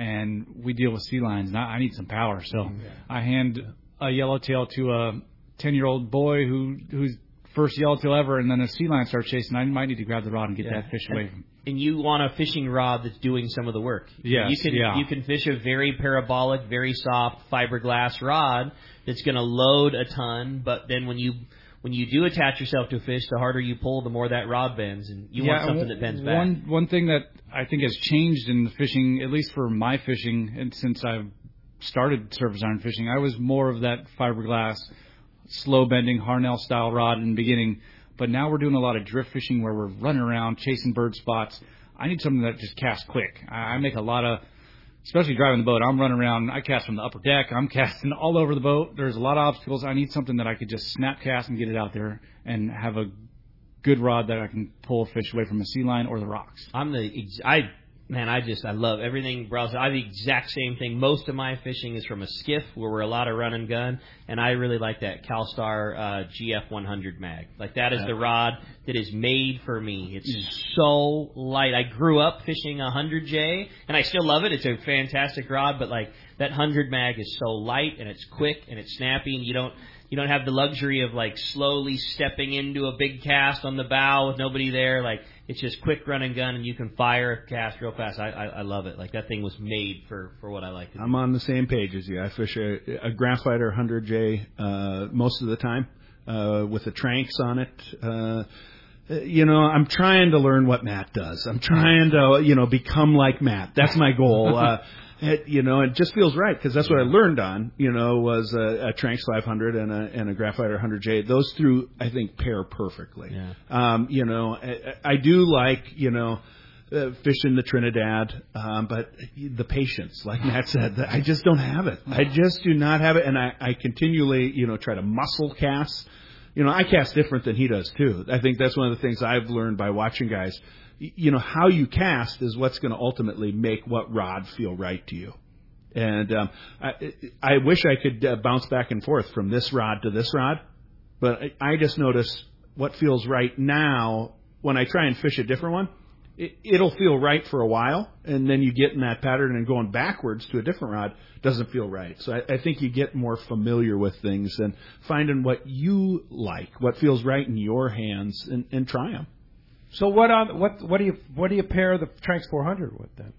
[SPEAKER 3] And we deal with sea lions. And I, I need some power. So yeah. I hand a yellowtail to a ten-year-old boy who who's first yellowtail ever, and then a sea lion starts chasing. I might need to grab the rod and get yeah. that fish away from him.
[SPEAKER 4] And you want a fishing rod that's doing some of the work.
[SPEAKER 3] Yes,
[SPEAKER 4] you can
[SPEAKER 3] yeah.
[SPEAKER 4] you can fish a very parabolic, very soft fiberglass rod that's going to load a ton, but then when you when you do attach yourself to a fish, the harder you pull, the more that rod bends, and you
[SPEAKER 3] yeah,
[SPEAKER 4] want something that bends back.
[SPEAKER 3] One one thing that I think has changed in the fishing, at least for my fishing, and since I've started surface iron fishing, I was more of that fiberglass, slow bending Harnell style rod in the beginning. But now we're doing a lot of drift fishing where we're running around chasing bird spots. I need something that just casts quick. I make a lot of, especially driving the boat, I'm running around. I cast from the upper deck. I'm casting all over the boat. There's a lot of obstacles. I need something that I could just snap cast and get it out there and have a good rod that I can pull a fish away from a sea lion or the rocks.
[SPEAKER 4] I'm the I man, I just I love everything Browse. I have the exact same thing. Most of my fishing is from a skiff where we're a lot of run and gun, and I really like that CalStar uh, G F one hundred mag. Like that is the rod that is made for me. It's mm. so light. I grew up fishing a one hundred J, and I still love it. It's a fantastic rod, but like that one hundred mag is so light and it's quick and it's snappy, and you don't. You don't have the luxury of like slowly stepping into a big cast on the bow with nobody there. Like it's just quick run and gun, and you can fire a cast real fast. I, I, I love it. Like that thing was made for, for what I like to do.
[SPEAKER 5] I'm on the same page as you. I fish a, a Graphite or one hundred J uh, most of the time uh, with the Tranks on it. Uh, you know, I'm trying to learn what Matt does. I'm trying to, you know, become like Matt. That's my goal. Uh, It, you know, it just feels right because that's what I learned on, you know, was a, a Tranks five hundred and a, and a Graphite or one hundred J. Those through, I think, pair perfectly.
[SPEAKER 4] Yeah.
[SPEAKER 5] Um, you know, I, I do like, you know, uh, fishing the Trinidad, um, but the patience, like Matt said, I just don't have it. I just do not have it, and I, I continually, you know, try to muscle cast. You know, I cast different than he does, too. I think that's one of the things I've learned by watching guys. You know, how you cast is what's going to ultimately make what rod feel right to you. And um, I, I wish I could uh, bounce back and forth from this rod to this rod, but I, I just notice what feels right now when I try and fish a different one. It, it'll feel right for a while, and then you get in that pattern, and going backwards to a different rod doesn't feel right. So I, I think you get more familiar with things and finding what you like, what feels right in your hands, and, and try them.
[SPEAKER 2] So what on what what do you what do you pair the Tranks four hundred with then?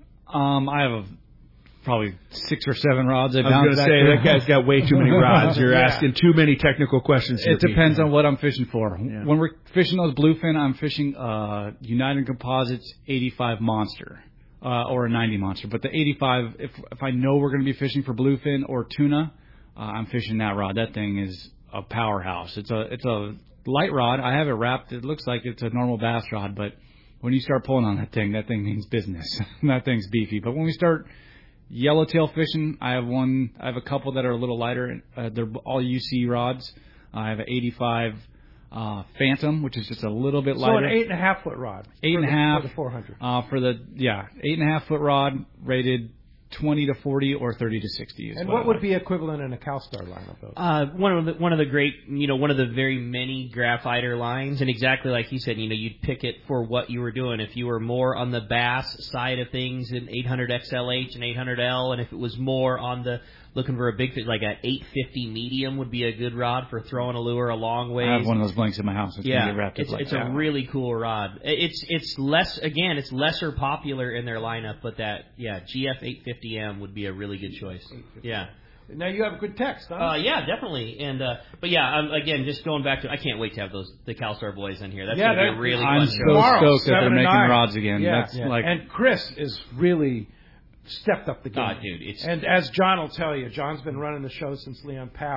[SPEAKER 3] Um, I have a, probably six or seven rods. I,
[SPEAKER 5] I was going to say that guy's got way too many rods. You're yeah. asking too many technical questions.
[SPEAKER 3] It depends on what I'm fishing for. Yeah. When we're fishing those bluefin, I'm fishing uh, United Composites eighty-five Monster uh, or a ninety Monster. But the eighty-five, if if I know we're going to be fishing for bluefin or tuna, uh, I'm fishing that rod. That thing is a powerhouse. It's a it's a light rod. I have it wrapped. It looks like it's a normal bass rod, but when you start pulling on that thing, that thing means business. That thing's beefy. But when we start yellowtail fishing, I have one. I have a couple that are a little lighter. Uh, they're all U C rods. I have an eighty-five uh, Phantom, which is just a little bit lighter.
[SPEAKER 2] So an eight and a half foot rod.
[SPEAKER 3] Eight and a half
[SPEAKER 2] for the four hundred.
[SPEAKER 3] Uh, for the yeah, eight and a half foot rod rated twenty to forty or thirty to sixty. Is
[SPEAKER 2] and
[SPEAKER 3] what,
[SPEAKER 2] what
[SPEAKER 3] I
[SPEAKER 2] would
[SPEAKER 3] like.
[SPEAKER 2] be equivalent in a CalStar lineup, though?
[SPEAKER 4] Uh, one of the one of the great, you know, one of the very many Graphiter lines, and exactly like he said, you know, you'd pick it for what you were doing. If you were more on the bass side of things, an eight hundred X L H and eight hundred L, and if it was more on the looking for a big fish, like an eight fifty medium would be a good rod for throwing a lure a long ways.
[SPEAKER 3] I have one of those blanks in my house. It's
[SPEAKER 4] yeah,
[SPEAKER 3] get wrapped
[SPEAKER 4] it's,
[SPEAKER 3] up like
[SPEAKER 4] it's
[SPEAKER 3] that.
[SPEAKER 4] a really cool rod. It's it's less again, it's lesser popular in their lineup, but that yeah, G F eight fifty M would be a really good choice. Yeah.
[SPEAKER 2] Now you have a good text, huh?
[SPEAKER 4] Uh, yeah, definitely. And uh, but yeah, um, again, just going back to, I can't wait to have those the CalStar boys in here. That's
[SPEAKER 2] yeah,
[SPEAKER 4] gonna be a really
[SPEAKER 3] I'm
[SPEAKER 4] fun
[SPEAKER 3] so
[SPEAKER 4] show.
[SPEAKER 2] Tomorrow,
[SPEAKER 3] stoked that they're making
[SPEAKER 2] nine.
[SPEAKER 3] rods again.
[SPEAKER 2] Yeah.
[SPEAKER 3] That's
[SPEAKER 2] yeah.
[SPEAKER 3] like
[SPEAKER 2] and Chris is really stepped up the game.
[SPEAKER 4] Oh, dude, it's
[SPEAKER 2] and as John will tell you, John's been running the show since Leon passed,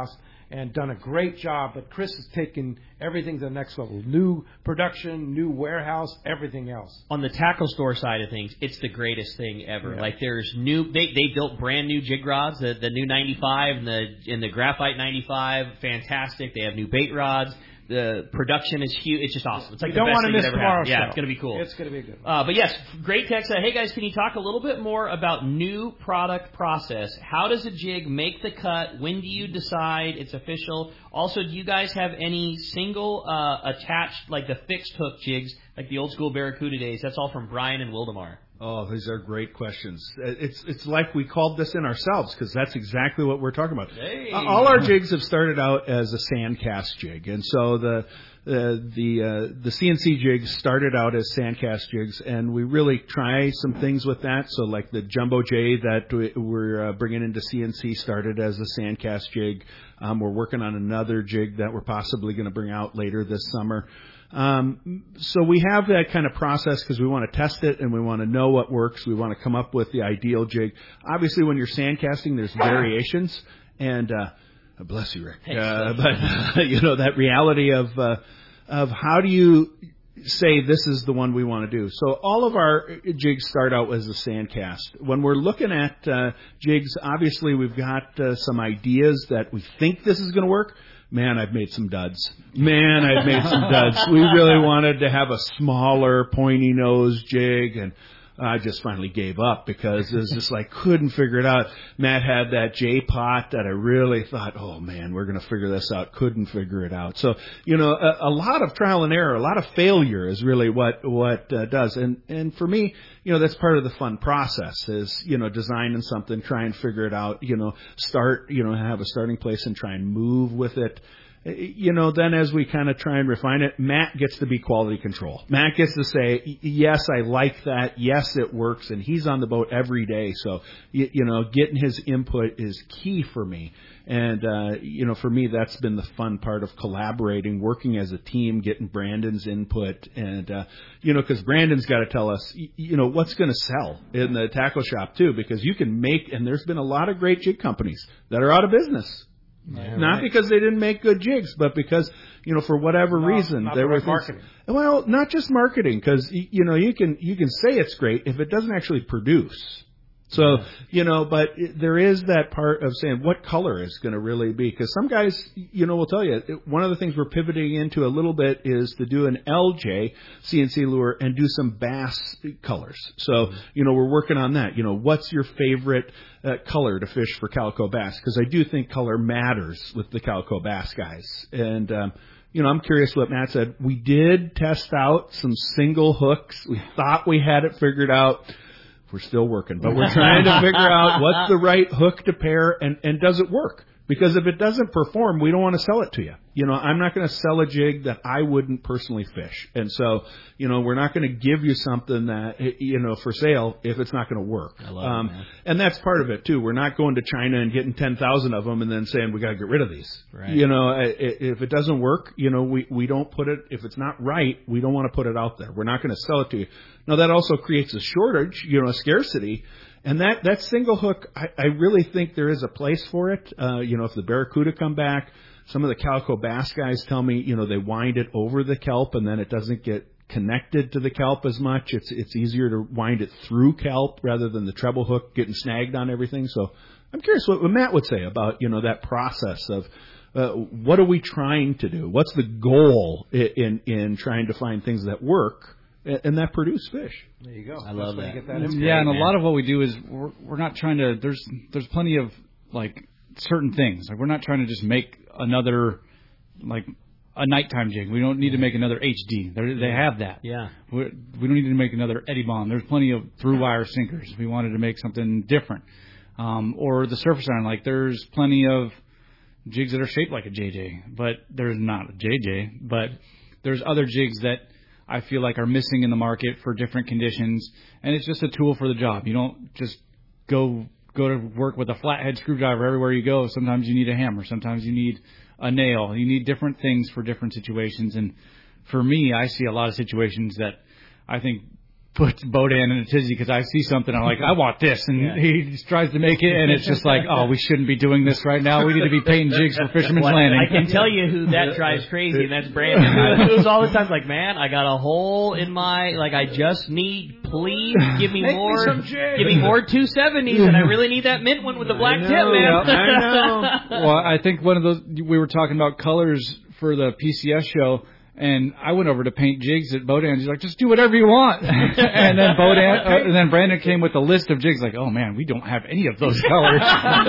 [SPEAKER 2] and done a great job. But Chris has taken everything to the next level. New production, new warehouse, everything else.
[SPEAKER 4] On the tackle store side of things, it's the greatest thing ever.
[SPEAKER 2] Yeah.
[SPEAKER 4] Like there's new, they they built brand new jig rods, the the new ninety-five and the and the graphite ninety-five, fantastic. They have new bait rods. The production is huge. It's just awesome. It's like
[SPEAKER 2] you
[SPEAKER 4] the
[SPEAKER 2] don't
[SPEAKER 4] best
[SPEAKER 2] want to
[SPEAKER 4] thing
[SPEAKER 2] miss
[SPEAKER 4] that ever
[SPEAKER 2] tomorrow's
[SPEAKER 4] happened. Yeah,
[SPEAKER 2] show.
[SPEAKER 4] it's going to be cool.
[SPEAKER 2] It's going to be good.
[SPEAKER 4] Uh, but yes, great text. Uh, hey guys, can you talk a little bit more about new product process? How does a jig make the cut? When do you decide it's official? Also, do you guys have any single uh, attached, like the fixed hook jigs, like the old school Barracuda days? That's all from Brian and Wildemar.
[SPEAKER 5] Oh, these are great questions. It's it's like we called this in ourselves because that's exactly what we're talking about.
[SPEAKER 4] Hey.
[SPEAKER 5] Uh, all our jigs have started out as a sand cast jig, and so the uh, the uh, the C N C jigs started out as sand cast jigs, and we really try some things with that. So like the Jumbo J that we, we're uh, bringing into C N C started as a sand cast jig. Um, we're working on another jig that we're possibly going to bring out later this summer. Um, so we have that kind of process because we want to test it and we want to know what works. We want to come up with the ideal jig. Obviously, when you're sand casting, there's variations, and uh, bless you, Rick. Uh, but you know that reality of uh, of how do you say this is the one we want to do. So all of our jigs start out as a sand cast. When we're looking at uh, jigs, obviously we've got uh, some ideas that we think this is going to work. Man, I've made some duds. Man, I've made some duds. We really wanted to have a smaller, pointy nose jig, and I just finally gave up because it was just like couldn't figure it out. Matt had that J-pot that I really thought, oh man, we're going to figure this out. Couldn't figure it out. So, you know, a, a lot of trial and error, a lot of failure is really what what uh, does. And and for me, you know, that's part of the fun process is, you know, designing something, try and figure it out, you know, start, you know, have a starting place and try and move with it. You know, then as we kind of try and refine it, Matt gets to be quality control. Matt gets to say, yes, I like that. Yes, it works. And he's on the boat every day. So, you, you know, getting his input is key for me. And, uh, you know, for me, that's been the fun part of collaborating, working as a team, getting Brandon's input. And, uh, you know, because Brandon's got to tell us, you know, what's going to sell in the tackle shop, too, because you can make, and there's been a lot of great jig companies that are out of business. Yeah, not right. because they didn't make good jigs, but because, you know, for whatever
[SPEAKER 2] not,
[SPEAKER 5] reason,
[SPEAKER 2] not
[SPEAKER 5] there
[SPEAKER 2] the
[SPEAKER 5] was
[SPEAKER 2] right marketing.
[SPEAKER 5] Well, not just marketing, because you know you can you can say it's great if it doesn't actually produce. So, you know, but it, there is that part of saying what color is going to really be. Because some guys, you know, will tell you, it, one of the things we're pivoting into a little bit is to do an L J C N C lure and do some bass colors. So, you know, we're working on that. You know, what's your favorite uh, color to fish for calico bass? Because I do think color matters with the calico bass guys. And, um, you know, I'm curious what Matt said. We did test out some single hooks. We thought we had it figured out. We're still working, but we're trying to figure out what's the right hook to pair and, and does it work? Because if it doesn't perform, we don't want to sell it to you. You know, I'm not going to sell a jig that I wouldn't personally fish. And so, you know, we're not going to give you something that, you know, for sale if it's not going to work.
[SPEAKER 4] I love
[SPEAKER 5] um,
[SPEAKER 4] it, man.
[SPEAKER 5] And that's part of it, too. We're not going to China and getting ten thousand of them and then saying we got to get rid of these.
[SPEAKER 4] Right.
[SPEAKER 5] You know, if it doesn't work, you know, we, we don't put it, if it's not right, we don't want to put it out there. We're not going to sell it to you. Now, that also creates a shortage, you know, a scarcity. And that, that single hook, I, I really think there is a place for it. Uh, you know, if the Barracuda come back, some of the calico bass guys tell me, you know, they wind it over the kelp and then it doesn't get connected to the kelp as much. It's it's easier to wind it through kelp rather than the treble hook getting snagged on everything. So I'm curious what, what Matt would say about, you know, that process of uh, what are we trying to do? What's the goal in, in, in trying to find things that work? And that produce fish.
[SPEAKER 2] There you go.
[SPEAKER 4] I love that.
[SPEAKER 2] Get that
[SPEAKER 3] yeah, and
[SPEAKER 4] man.
[SPEAKER 3] a lot of what we do is we're, we're not trying to. There's there's plenty of like certain things. Like we're not trying to just make another like a nighttime jig. We don't need to make another H D. They're, they have that.
[SPEAKER 4] Yeah.
[SPEAKER 3] We're, we don't need to make another Eddie Bond. There's plenty of through wire sinkers. We wanted to make something different. Um, or the surface iron. Like there's plenty of jigs that are shaped like a J J, but there's not a J J. But there's other jigs that I feel like are missing in the market for different conditions, and it's just a tool for the job. You don't just go go to work with a flathead screwdriver everywhere you go. Sometimes you need a hammer. Sometimes you need a nail. You need different things for different situations. And for me, I see a lot of situations that I think put Bodan in a tizzy because I see something, I'm like, I want this, and yeah. he just tries to make it, and it's just like, oh, we shouldn't be doing this right now. We need to be painting jigs for Fisherman's well, Landing.
[SPEAKER 4] I can tell you who that drives crazy, and that's Brandon. Who's all the time like, man, I got a hole in my, like, I just need, please give me
[SPEAKER 2] Make
[SPEAKER 4] more,
[SPEAKER 2] me
[SPEAKER 4] give me more two seventies, and I really need that mint one with the black
[SPEAKER 3] know,
[SPEAKER 4] tip, man.
[SPEAKER 3] Yeah, I know. Well, I think one of those, we were talking about colors for the P C S show. And I went over to paint jigs at Bodan. He's like, just do whatever you want. and then Bodan, uh, and then Brandon came with a list of jigs. Like, oh man, we don't have any of those colors.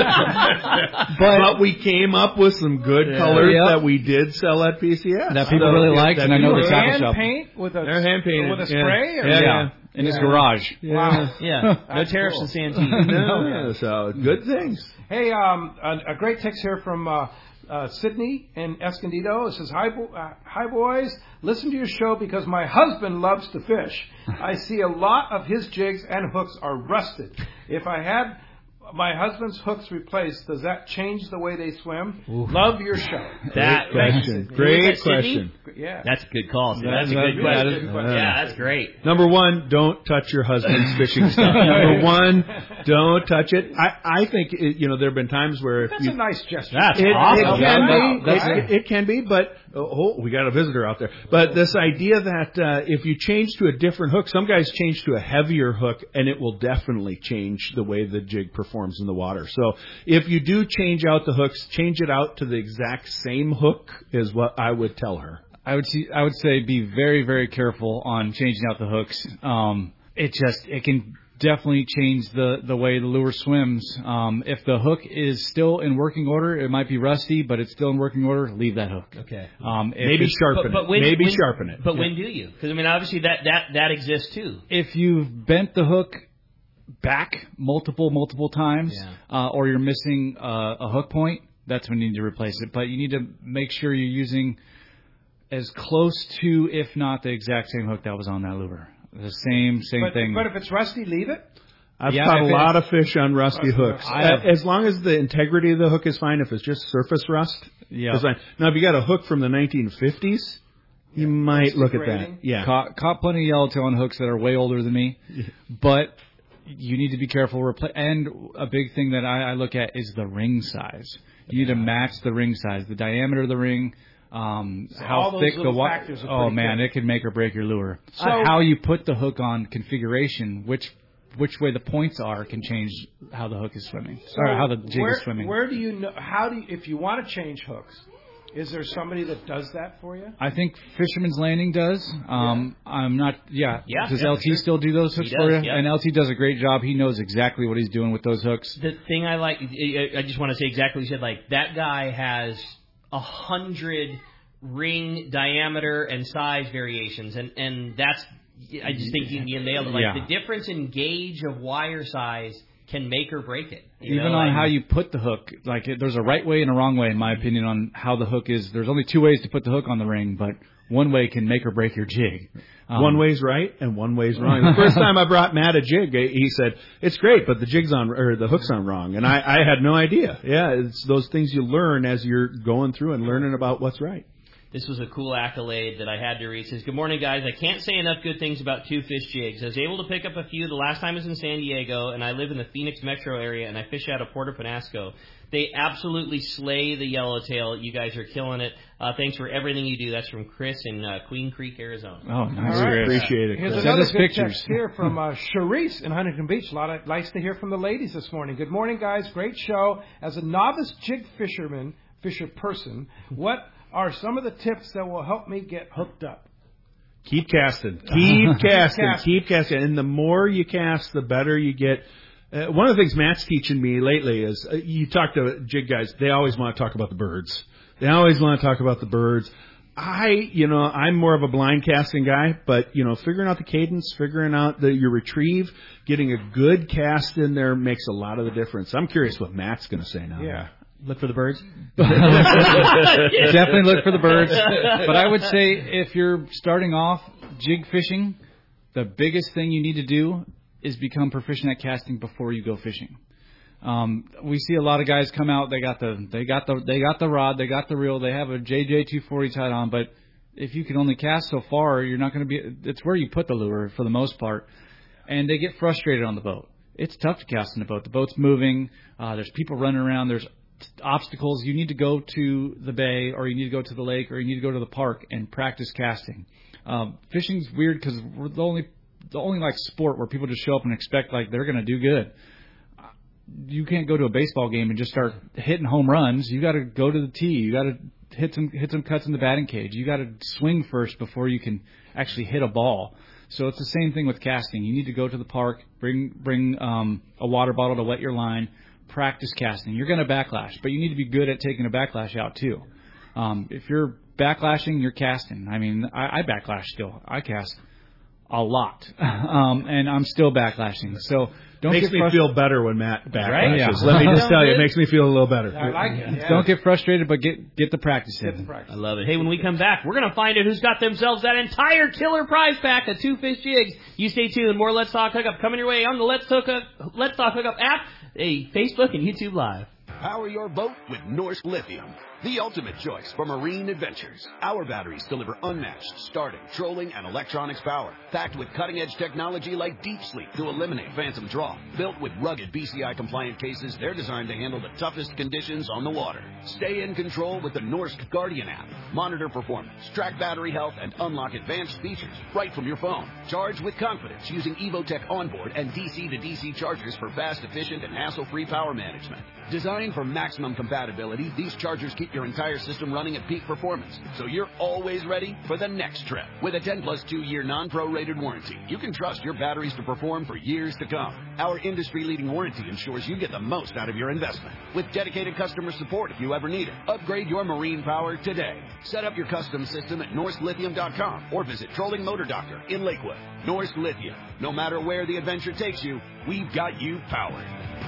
[SPEAKER 5] but, but we came up with some good yeah. colors yep. that we did sell at P C S
[SPEAKER 3] that people so, really yeah, liked. And I know the tackle shop.
[SPEAKER 2] Paint with a
[SPEAKER 5] They're hand painted
[SPEAKER 2] with a spray.
[SPEAKER 5] Yeah,
[SPEAKER 2] or?
[SPEAKER 5] yeah.
[SPEAKER 3] yeah. in yeah. his garage.
[SPEAKER 2] Yeah. Wow.
[SPEAKER 4] Yeah. No tariffs cool. in Santee.
[SPEAKER 5] No. Yeah. So good things.
[SPEAKER 2] Hey, um, a, a great text here from. Uh, Uh, Sydney in Escondido. It says, hi, bo- uh, hi boys, listen to your show because my husband loves to fish. I see a lot of his jigs and hooks are rusted. If I had my husband's hooks replaced, does that change the way they swim? Ooh. Love your show.
[SPEAKER 5] That great question. Great question.
[SPEAKER 2] Yeah.
[SPEAKER 4] That's a good call. So that's, that's a good
[SPEAKER 2] that
[SPEAKER 4] question.
[SPEAKER 2] Is, uh,
[SPEAKER 4] yeah, that's great.
[SPEAKER 5] Number one, don't touch your husband's fishing stuff. Number one, don't touch it. I, I think, it, you know, there have been times where...
[SPEAKER 2] That's
[SPEAKER 5] you,
[SPEAKER 2] a nice gesture.
[SPEAKER 5] That's it, awesome. It can be. That's it, it can be, but... Oh, we got a visitor out there. But this idea that uh, if you change to a different hook, some guys change to a heavier hook, and it will definitely change the way the jig performs in the water. So if you do change out the hooks, change it out to the exact same hook is what I would tell her.
[SPEAKER 3] I would see, I would say be very, very careful on changing out the hooks. Um, it just it can definitely change the, the way the lure swims. Um, if the hook is still in working order, it might be rusty, but it's still in working order, leave that hook.
[SPEAKER 4] Okay.
[SPEAKER 3] Um,
[SPEAKER 5] Maybe sharpen
[SPEAKER 4] but, but when,
[SPEAKER 5] it. Maybe
[SPEAKER 4] when,
[SPEAKER 5] sharpen it.
[SPEAKER 4] But
[SPEAKER 5] yeah.
[SPEAKER 4] when do you? Because, I mean, obviously that, that, that exists too.
[SPEAKER 3] If you've bent the hook back multiple, multiple times,
[SPEAKER 4] yeah.
[SPEAKER 3] uh, or you're missing uh, a hook point, that's when you need to replace it. But you need to make sure you're using as close to, if not the exact same hook that was on that lure. The same same
[SPEAKER 2] but,
[SPEAKER 3] thing.
[SPEAKER 2] But if it's rusty, leave it?
[SPEAKER 5] I've
[SPEAKER 3] yeah,
[SPEAKER 5] caught a lot of fish on rusty hooks.
[SPEAKER 3] Have,
[SPEAKER 5] as long as the integrity of the hook is fine, if it's just surface rust,
[SPEAKER 3] yeah.
[SPEAKER 5] it's fine. Now, if you got a hook from the nineteen fifties, you yeah, might look at that. Yeah.
[SPEAKER 3] Caught, caught plenty of yellowtail on hooks that are way older than me, but you need to be careful. Repl- and a big thing that I, I look at is the ring size. You need to match the ring size, the diameter of the ring. Um,
[SPEAKER 2] so
[SPEAKER 3] how thick the
[SPEAKER 2] water.
[SPEAKER 3] Oh man, good. It can make or break your lure.
[SPEAKER 2] So
[SPEAKER 3] uh, how you put the hook on configuration, which which way the points are, can change how the hook is swimming,
[SPEAKER 2] so
[SPEAKER 3] or how the jig
[SPEAKER 2] where,
[SPEAKER 3] is swimming.
[SPEAKER 2] Where do you know? How do you, if you want to change hooks? Is there somebody that does that for you?
[SPEAKER 3] I think Fisherman's Landing does. Um, yeah. I'm not. Yeah.
[SPEAKER 4] yeah
[SPEAKER 3] does
[SPEAKER 4] yeah,
[SPEAKER 3] L T
[SPEAKER 4] sure.
[SPEAKER 3] still do those hooks
[SPEAKER 4] does,
[SPEAKER 3] for you?
[SPEAKER 4] Yeah.
[SPEAKER 3] And L T does a great job. He knows exactly what he's doing with those hooks.
[SPEAKER 4] The thing I like, I just want to say exactly what you said. Like that guy has a hundred ring diameter and size variations, and and that's I just think you, you nailed it. Like
[SPEAKER 3] yeah.
[SPEAKER 4] the difference in gauge of wire size can make or break it.
[SPEAKER 3] Even
[SPEAKER 4] know?
[SPEAKER 3] on
[SPEAKER 4] like,
[SPEAKER 3] how you put the hook, like it, there's a right way and a wrong way, in my opinion, on how the hook is. There's only two ways to put the hook on the ring, but one way can make or break your jig. Um,
[SPEAKER 5] one way's right and one way's wrong. The first time I brought Matt a jig, he said, "It's great, but the jig's on or the hook's on wrong," and I, I had no idea. Yeah, it's those things you learn as you're going through and learning about what's right.
[SPEAKER 4] This was a cool accolade that I had to read. It says, good morning, guys. I can't say enough good things about Two Fish Jigs. I was able to pick up a few the last time I was in San Diego, and I live in the Phoenix metro area, and I fish out of Puerto Penasco. They absolutely slay the yellowtail. You guys are killing it. Uh, thanks for everything you do. That's from Chris in uh, Queen Creek, Arizona.
[SPEAKER 3] Oh, nice.
[SPEAKER 2] Right.
[SPEAKER 5] Appreciate it.
[SPEAKER 2] Here's
[SPEAKER 5] Chris.
[SPEAKER 2] another
[SPEAKER 3] Send us
[SPEAKER 2] good
[SPEAKER 3] pictures.
[SPEAKER 2] text here from uh, Charisse in Huntington Beach. A lot of likes to hear from the ladies this morning. Good morning, guys. Great show. As a novice jig fisherman, fisher person, what are some of the tips that will help me get hooked up?
[SPEAKER 5] Keep casting. Keep casting. Keep casting. And the more you cast, the better you get. Uh, one of the things Matt's teaching me lately is uh, you talk to jig guys, they always want to talk about the birds. They always want to talk about the birds. I, you know, I'm more of a blind casting guy, but, you know, figuring out the cadence, figuring out the, your retrieve, getting a good cast in there makes a lot of the difference. I'm curious what Matt's going to say now.
[SPEAKER 2] Yeah.
[SPEAKER 4] Look for the birds.
[SPEAKER 3] Definitely look for the birds. But I would say if you're starting off jig fishing, the biggest thing you need to do is become proficient at casting before you go fishing. Um, we see a lot of guys come out. They got the they got the they got the rod. They got the reel. They have a J J two forty tied on, but if you can only cast so far, you're not going to be. It's where you put the lure for the most part, and they get frustrated on the boat. It's tough to cast in the boat. The boat's moving. Uh, there's people running around. There's obstacles. You need to go to the bay, or you need to go to the lake, or you need to go to the park and practice casting. Um, fishing's weird because we're the only the only like sport where people just show up and expect like they're going to do good. You can't go to a baseball game and just start hitting home runs. You got to go to the tee. You got to hit some hit some cuts in the batting cage. You got to swing first before you can actually hit a ball. So it's the same thing with casting. You need to go to the park, bring bring um, a water bottle to wet your line, practice casting. You're going to backlash, but you need to be good at taking a backlash out too. Um, if you're backlashing, you're casting. I mean, I, I backlash still. I cast a lot, um, and I'm still backlashing. So don't
[SPEAKER 5] makes
[SPEAKER 3] get
[SPEAKER 5] me
[SPEAKER 3] frust-
[SPEAKER 5] feel better when Matt backlashes.
[SPEAKER 3] Right? Yeah.
[SPEAKER 5] Let me just tell you, it makes me feel a little better.
[SPEAKER 2] I like it. Yeah.
[SPEAKER 3] Don't get frustrated, but get get the practice in.
[SPEAKER 2] Get the practice.
[SPEAKER 4] I love it. Hey, when we come back, we're going to find out who's got themselves that entire killer prize pack of two fish jigs. You stay tuned. More Let's Talk Hookup coming your way on the Let's Hook Up, Let's Talk Hookup app, a Facebook and YouTube Live.
[SPEAKER 11] Power your boat with Norsk Lithium, the ultimate choice for marine adventures. Our batteries deliver unmatched starting, trolling, and electronics power, packed with cutting-edge technology like Deep Sleep to eliminate phantom draw. Built with rugged B C I-compliant cases, they're designed to handle the toughest conditions on the water. Stay in control with the Norsk Guardian app. Monitor performance, track battery health, and unlock advanced features right from your phone. Charge with confidence using Evotech onboard and D C to D C chargers for fast, efficient, and hassle-free power management. Designed for maximum compatibility, these chargers keep your entire system running at peak performance, so you're always ready for the next trip. With a ten plus two year non-prorated warranty, you can trust your batteries to perform for years to come. Our industry-leading warranty ensures you get the most out of your investment. With dedicated customer support if you ever need it. Upgrade your marine power today. Set up your custom system at norsk lithium dot com or visit Trolling Motor Doctor in Lakewood. Norsk Lithium. No matter where the adventure takes you, we've got you powered.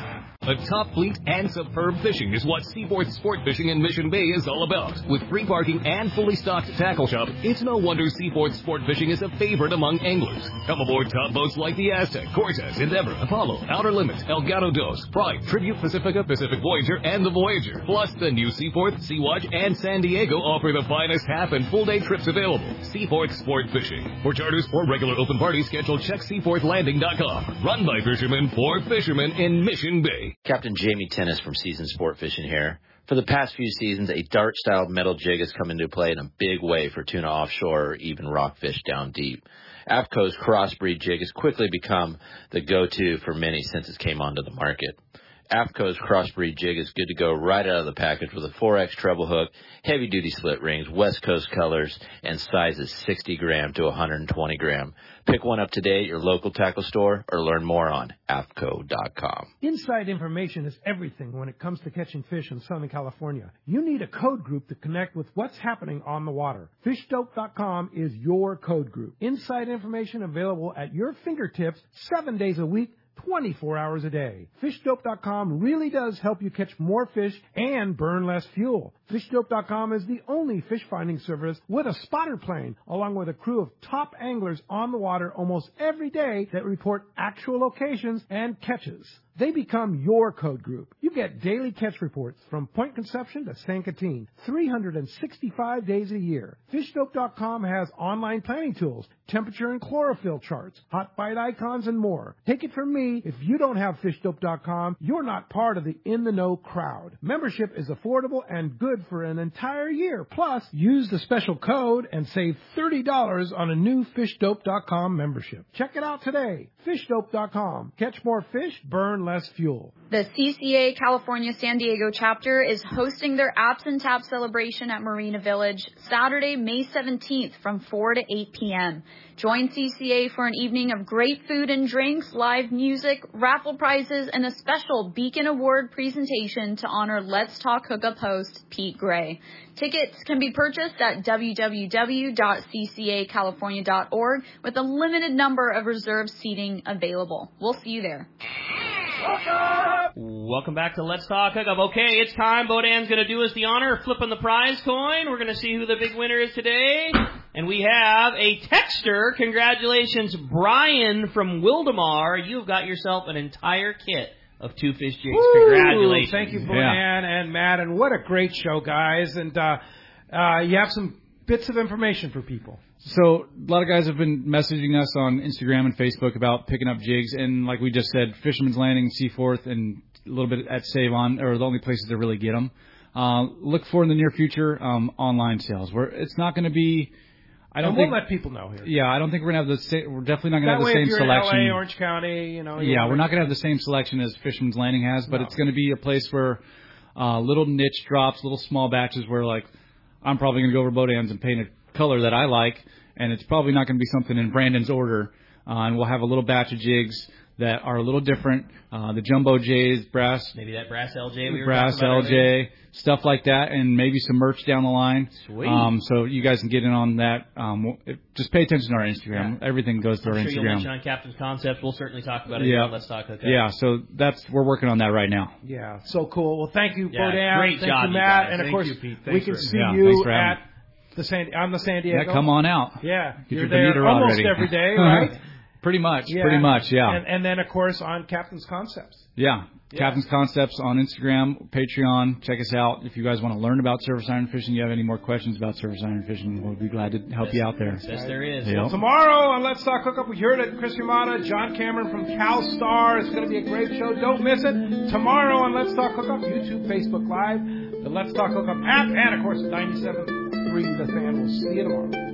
[SPEAKER 10] A top fleet and superb fishing is what Seaporth Sport Fishing in Mission Bay is all about. With free parking and fully stocked tackle shop, it's no wonder Seaporth Sport Fishing is a favorite among anglers. Come aboard top boats like the Aztec, Cortez, Endeavor, Apollo, Outer Limits, El Gato Dos, Pride, Tribute Pacifica, Pacific Voyager, and the Voyager. Plus, the new Seaporth, Sea-Watch, and San Diego offer the finest half and full day trips available. Seaporth Sport Fishing. For charters or regular open party schedule, check seaporth landing dot com. Run by fishermen for fishermen in Mission Bay.
[SPEAKER 12] Captain Jamie Tennis from Seasoned Sport Fishing here. For the past few seasons, a dart-style metal jig has come into play in a big way for tuna offshore or even rockfish down deep. APCO's Crossbreed jig has quickly become the go-to for many since it came onto the market. APCO's Crossbreed jig is good to go right out of the package with a four X treble hook, heavy-duty split rings, West Coast colors, and sizes sixty gram to one hundred twenty gram. Pick one up today at your local tackle store or learn more on apco dot com.
[SPEAKER 2] Inside information is everything when it comes to catching fish in Southern California. You need a code group to connect with what's happening on the water. fish dope dot com is your code group. Inside information available at your fingertips seven days a week, twenty-four hours a day. fish dope dot com really does help you catch more fish and burn less fuel. fish dope dot com is the only fish finding service with a spotter plane, along with a crew of top anglers on the water almost every day that report actual locations and catches. They become your code group. You get daily catch reports from Point Conception to San Catine, three hundred sixty-five days a year. fish dope dot com has online planning tools, temperature and chlorophyll charts, hot bite icons, and more. Take it from me, if you don't have fish dope dot com, you're not part of the in-the-know crowd. Membership is affordable and good for an entire year. Plus, use the special code and save thirty dollars on a new fish dope dot com membership. Check it out today. fish dope dot com. Catch more fish, burn less fuel.
[SPEAKER 13] The C C A California San Diego chapter is hosting their Apps and Taps celebration at Marina Village Saturday, May seventeenth from four to eight p.m. Join C C A for an evening of great food and drinks, live music, raffle prizes, and a special Beacon Award presentation to honor Let's Talk Hookup host Pete Gray. Tickets can be purchased at w w w dot c c a california dot org with a limited number of reserved seating available. We'll see you there.
[SPEAKER 4] Welcome back to Let's Talk Hookup. Okay, it's time. Bodan's going to do us the honor of flipping the prize coin. We're going to see who the big winner is today. And we have a texter. Congratulations, Brian from Wildemar. You've got yourself an entire kit of two fish jigs.
[SPEAKER 2] Woo!
[SPEAKER 4] Congratulations.
[SPEAKER 2] Thank you, Bodan yeah. and Matt. And what a great show, guys. And uh, uh, you have some bits of information for people.
[SPEAKER 3] So a lot of guys have been messaging us on Instagram and Facebook about picking up jigs, and like we just said, Fisherman's Landing, Seaforth, and a little bit at Save On are the only places to really get them. Uh, look for in the near future um, online sales. Where it's not going to be. I don't
[SPEAKER 2] and
[SPEAKER 3] think
[SPEAKER 2] we'll let people know here.
[SPEAKER 3] Yeah, I don't think we're gonna have the same. We're definitely not gonna
[SPEAKER 2] that
[SPEAKER 3] have the
[SPEAKER 2] way
[SPEAKER 3] same
[SPEAKER 2] if you're
[SPEAKER 3] selection.
[SPEAKER 2] In L A, Orange County, you know. You
[SPEAKER 3] Yeah, we're not gonna have the same selection as Fisherman's Landing has, but
[SPEAKER 2] No.
[SPEAKER 3] it's gonna be a place where uh, little niche drops, little small batches where like I'm probably gonna go over boat ends and paint a color that I like, and it's probably not gonna be something in Brandon's order. Uh, and we'll have a little batch of jigs that are a little different. Uh, the jumbo J's, brass,
[SPEAKER 4] maybe that brass L J we were
[SPEAKER 3] brass
[SPEAKER 4] talking about
[SPEAKER 3] L J,
[SPEAKER 4] earlier.
[SPEAKER 3] Stuff like that, and maybe some merch down the line.
[SPEAKER 4] Sweet.
[SPEAKER 3] Um, so you guys can get in on that. Um, we'll- it, just pay attention to our Instagram.
[SPEAKER 4] Yeah.
[SPEAKER 3] Everything goes to
[SPEAKER 4] I'm
[SPEAKER 3] our
[SPEAKER 4] sure you'll
[SPEAKER 3] Instagram.
[SPEAKER 4] mention on Captain's Concept. We'll certainly talk about it.
[SPEAKER 3] Yeah.
[SPEAKER 4] Here on Let's Talk Hookup.
[SPEAKER 3] Yeah. So that's we're working on that right now.
[SPEAKER 2] Yeah, so cool. Well, thank you,
[SPEAKER 4] Yeah,
[SPEAKER 2] Bodan.
[SPEAKER 4] great
[SPEAKER 2] thank
[SPEAKER 4] job,
[SPEAKER 2] you,
[SPEAKER 4] you
[SPEAKER 2] Matt.
[SPEAKER 4] guys.
[SPEAKER 2] And of
[SPEAKER 4] Thank
[SPEAKER 2] course,
[SPEAKER 4] you, Pete.
[SPEAKER 2] we
[SPEAKER 4] Thanks
[SPEAKER 2] can
[SPEAKER 3] for-
[SPEAKER 2] see
[SPEAKER 3] yeah,
[SPEAKER 2] you
[SPEAKER 3] thanks for
[SPEAKER 2] at
[SPEAKER 3] having
[SPEAKER 2] the San on the San Diego.
[SPEAKER 3] Yeah, come on out.
[SPEAKER 2] Yeah,
[SPEAKER 3] Get
[SPEAKER 2] you're
[SPEAKER 3] your
[SPEAKER 2] there
[SPEAKER 3] bonita rod
[SPEAKER 2] almost
[SPEAKER 3] ready.
[SPEAKER 2] every day, right?
[SPEAKER 3] Pretty much.
[SPEAKER 2] Yeah.
[SPEAKER 3] Pretty much. Yeah.
[SPEAKER 2] And, and then, of course, on Captain's Concepts.
[SPEAKER 3] Yeah.
[SPEAKER 2] Yeah.
[SPEAKER 3] Captain's Concepts on Instagram, Patreon. Check us out. If you guys want to learn about surface iron fishing, you have any more questions about surface iron fishing, we'll be glad to help you out there.
[SPEAKER 4] Yes, there is.
[SPEAKER 3] Yeah.
[SPEAKER 2] Well, tomorrow on Let's Talk Hookup, we heard it. Chris Yamada, John Cameron from CalStar. It's going to be a great show. Don't miss it. Tomorrow on Let's Talk Hookup, YouTube, Facebook Live, the Let's Talk Hookup app, and, of course, ninety-seven point three The Fan. We'll see you tomorrow.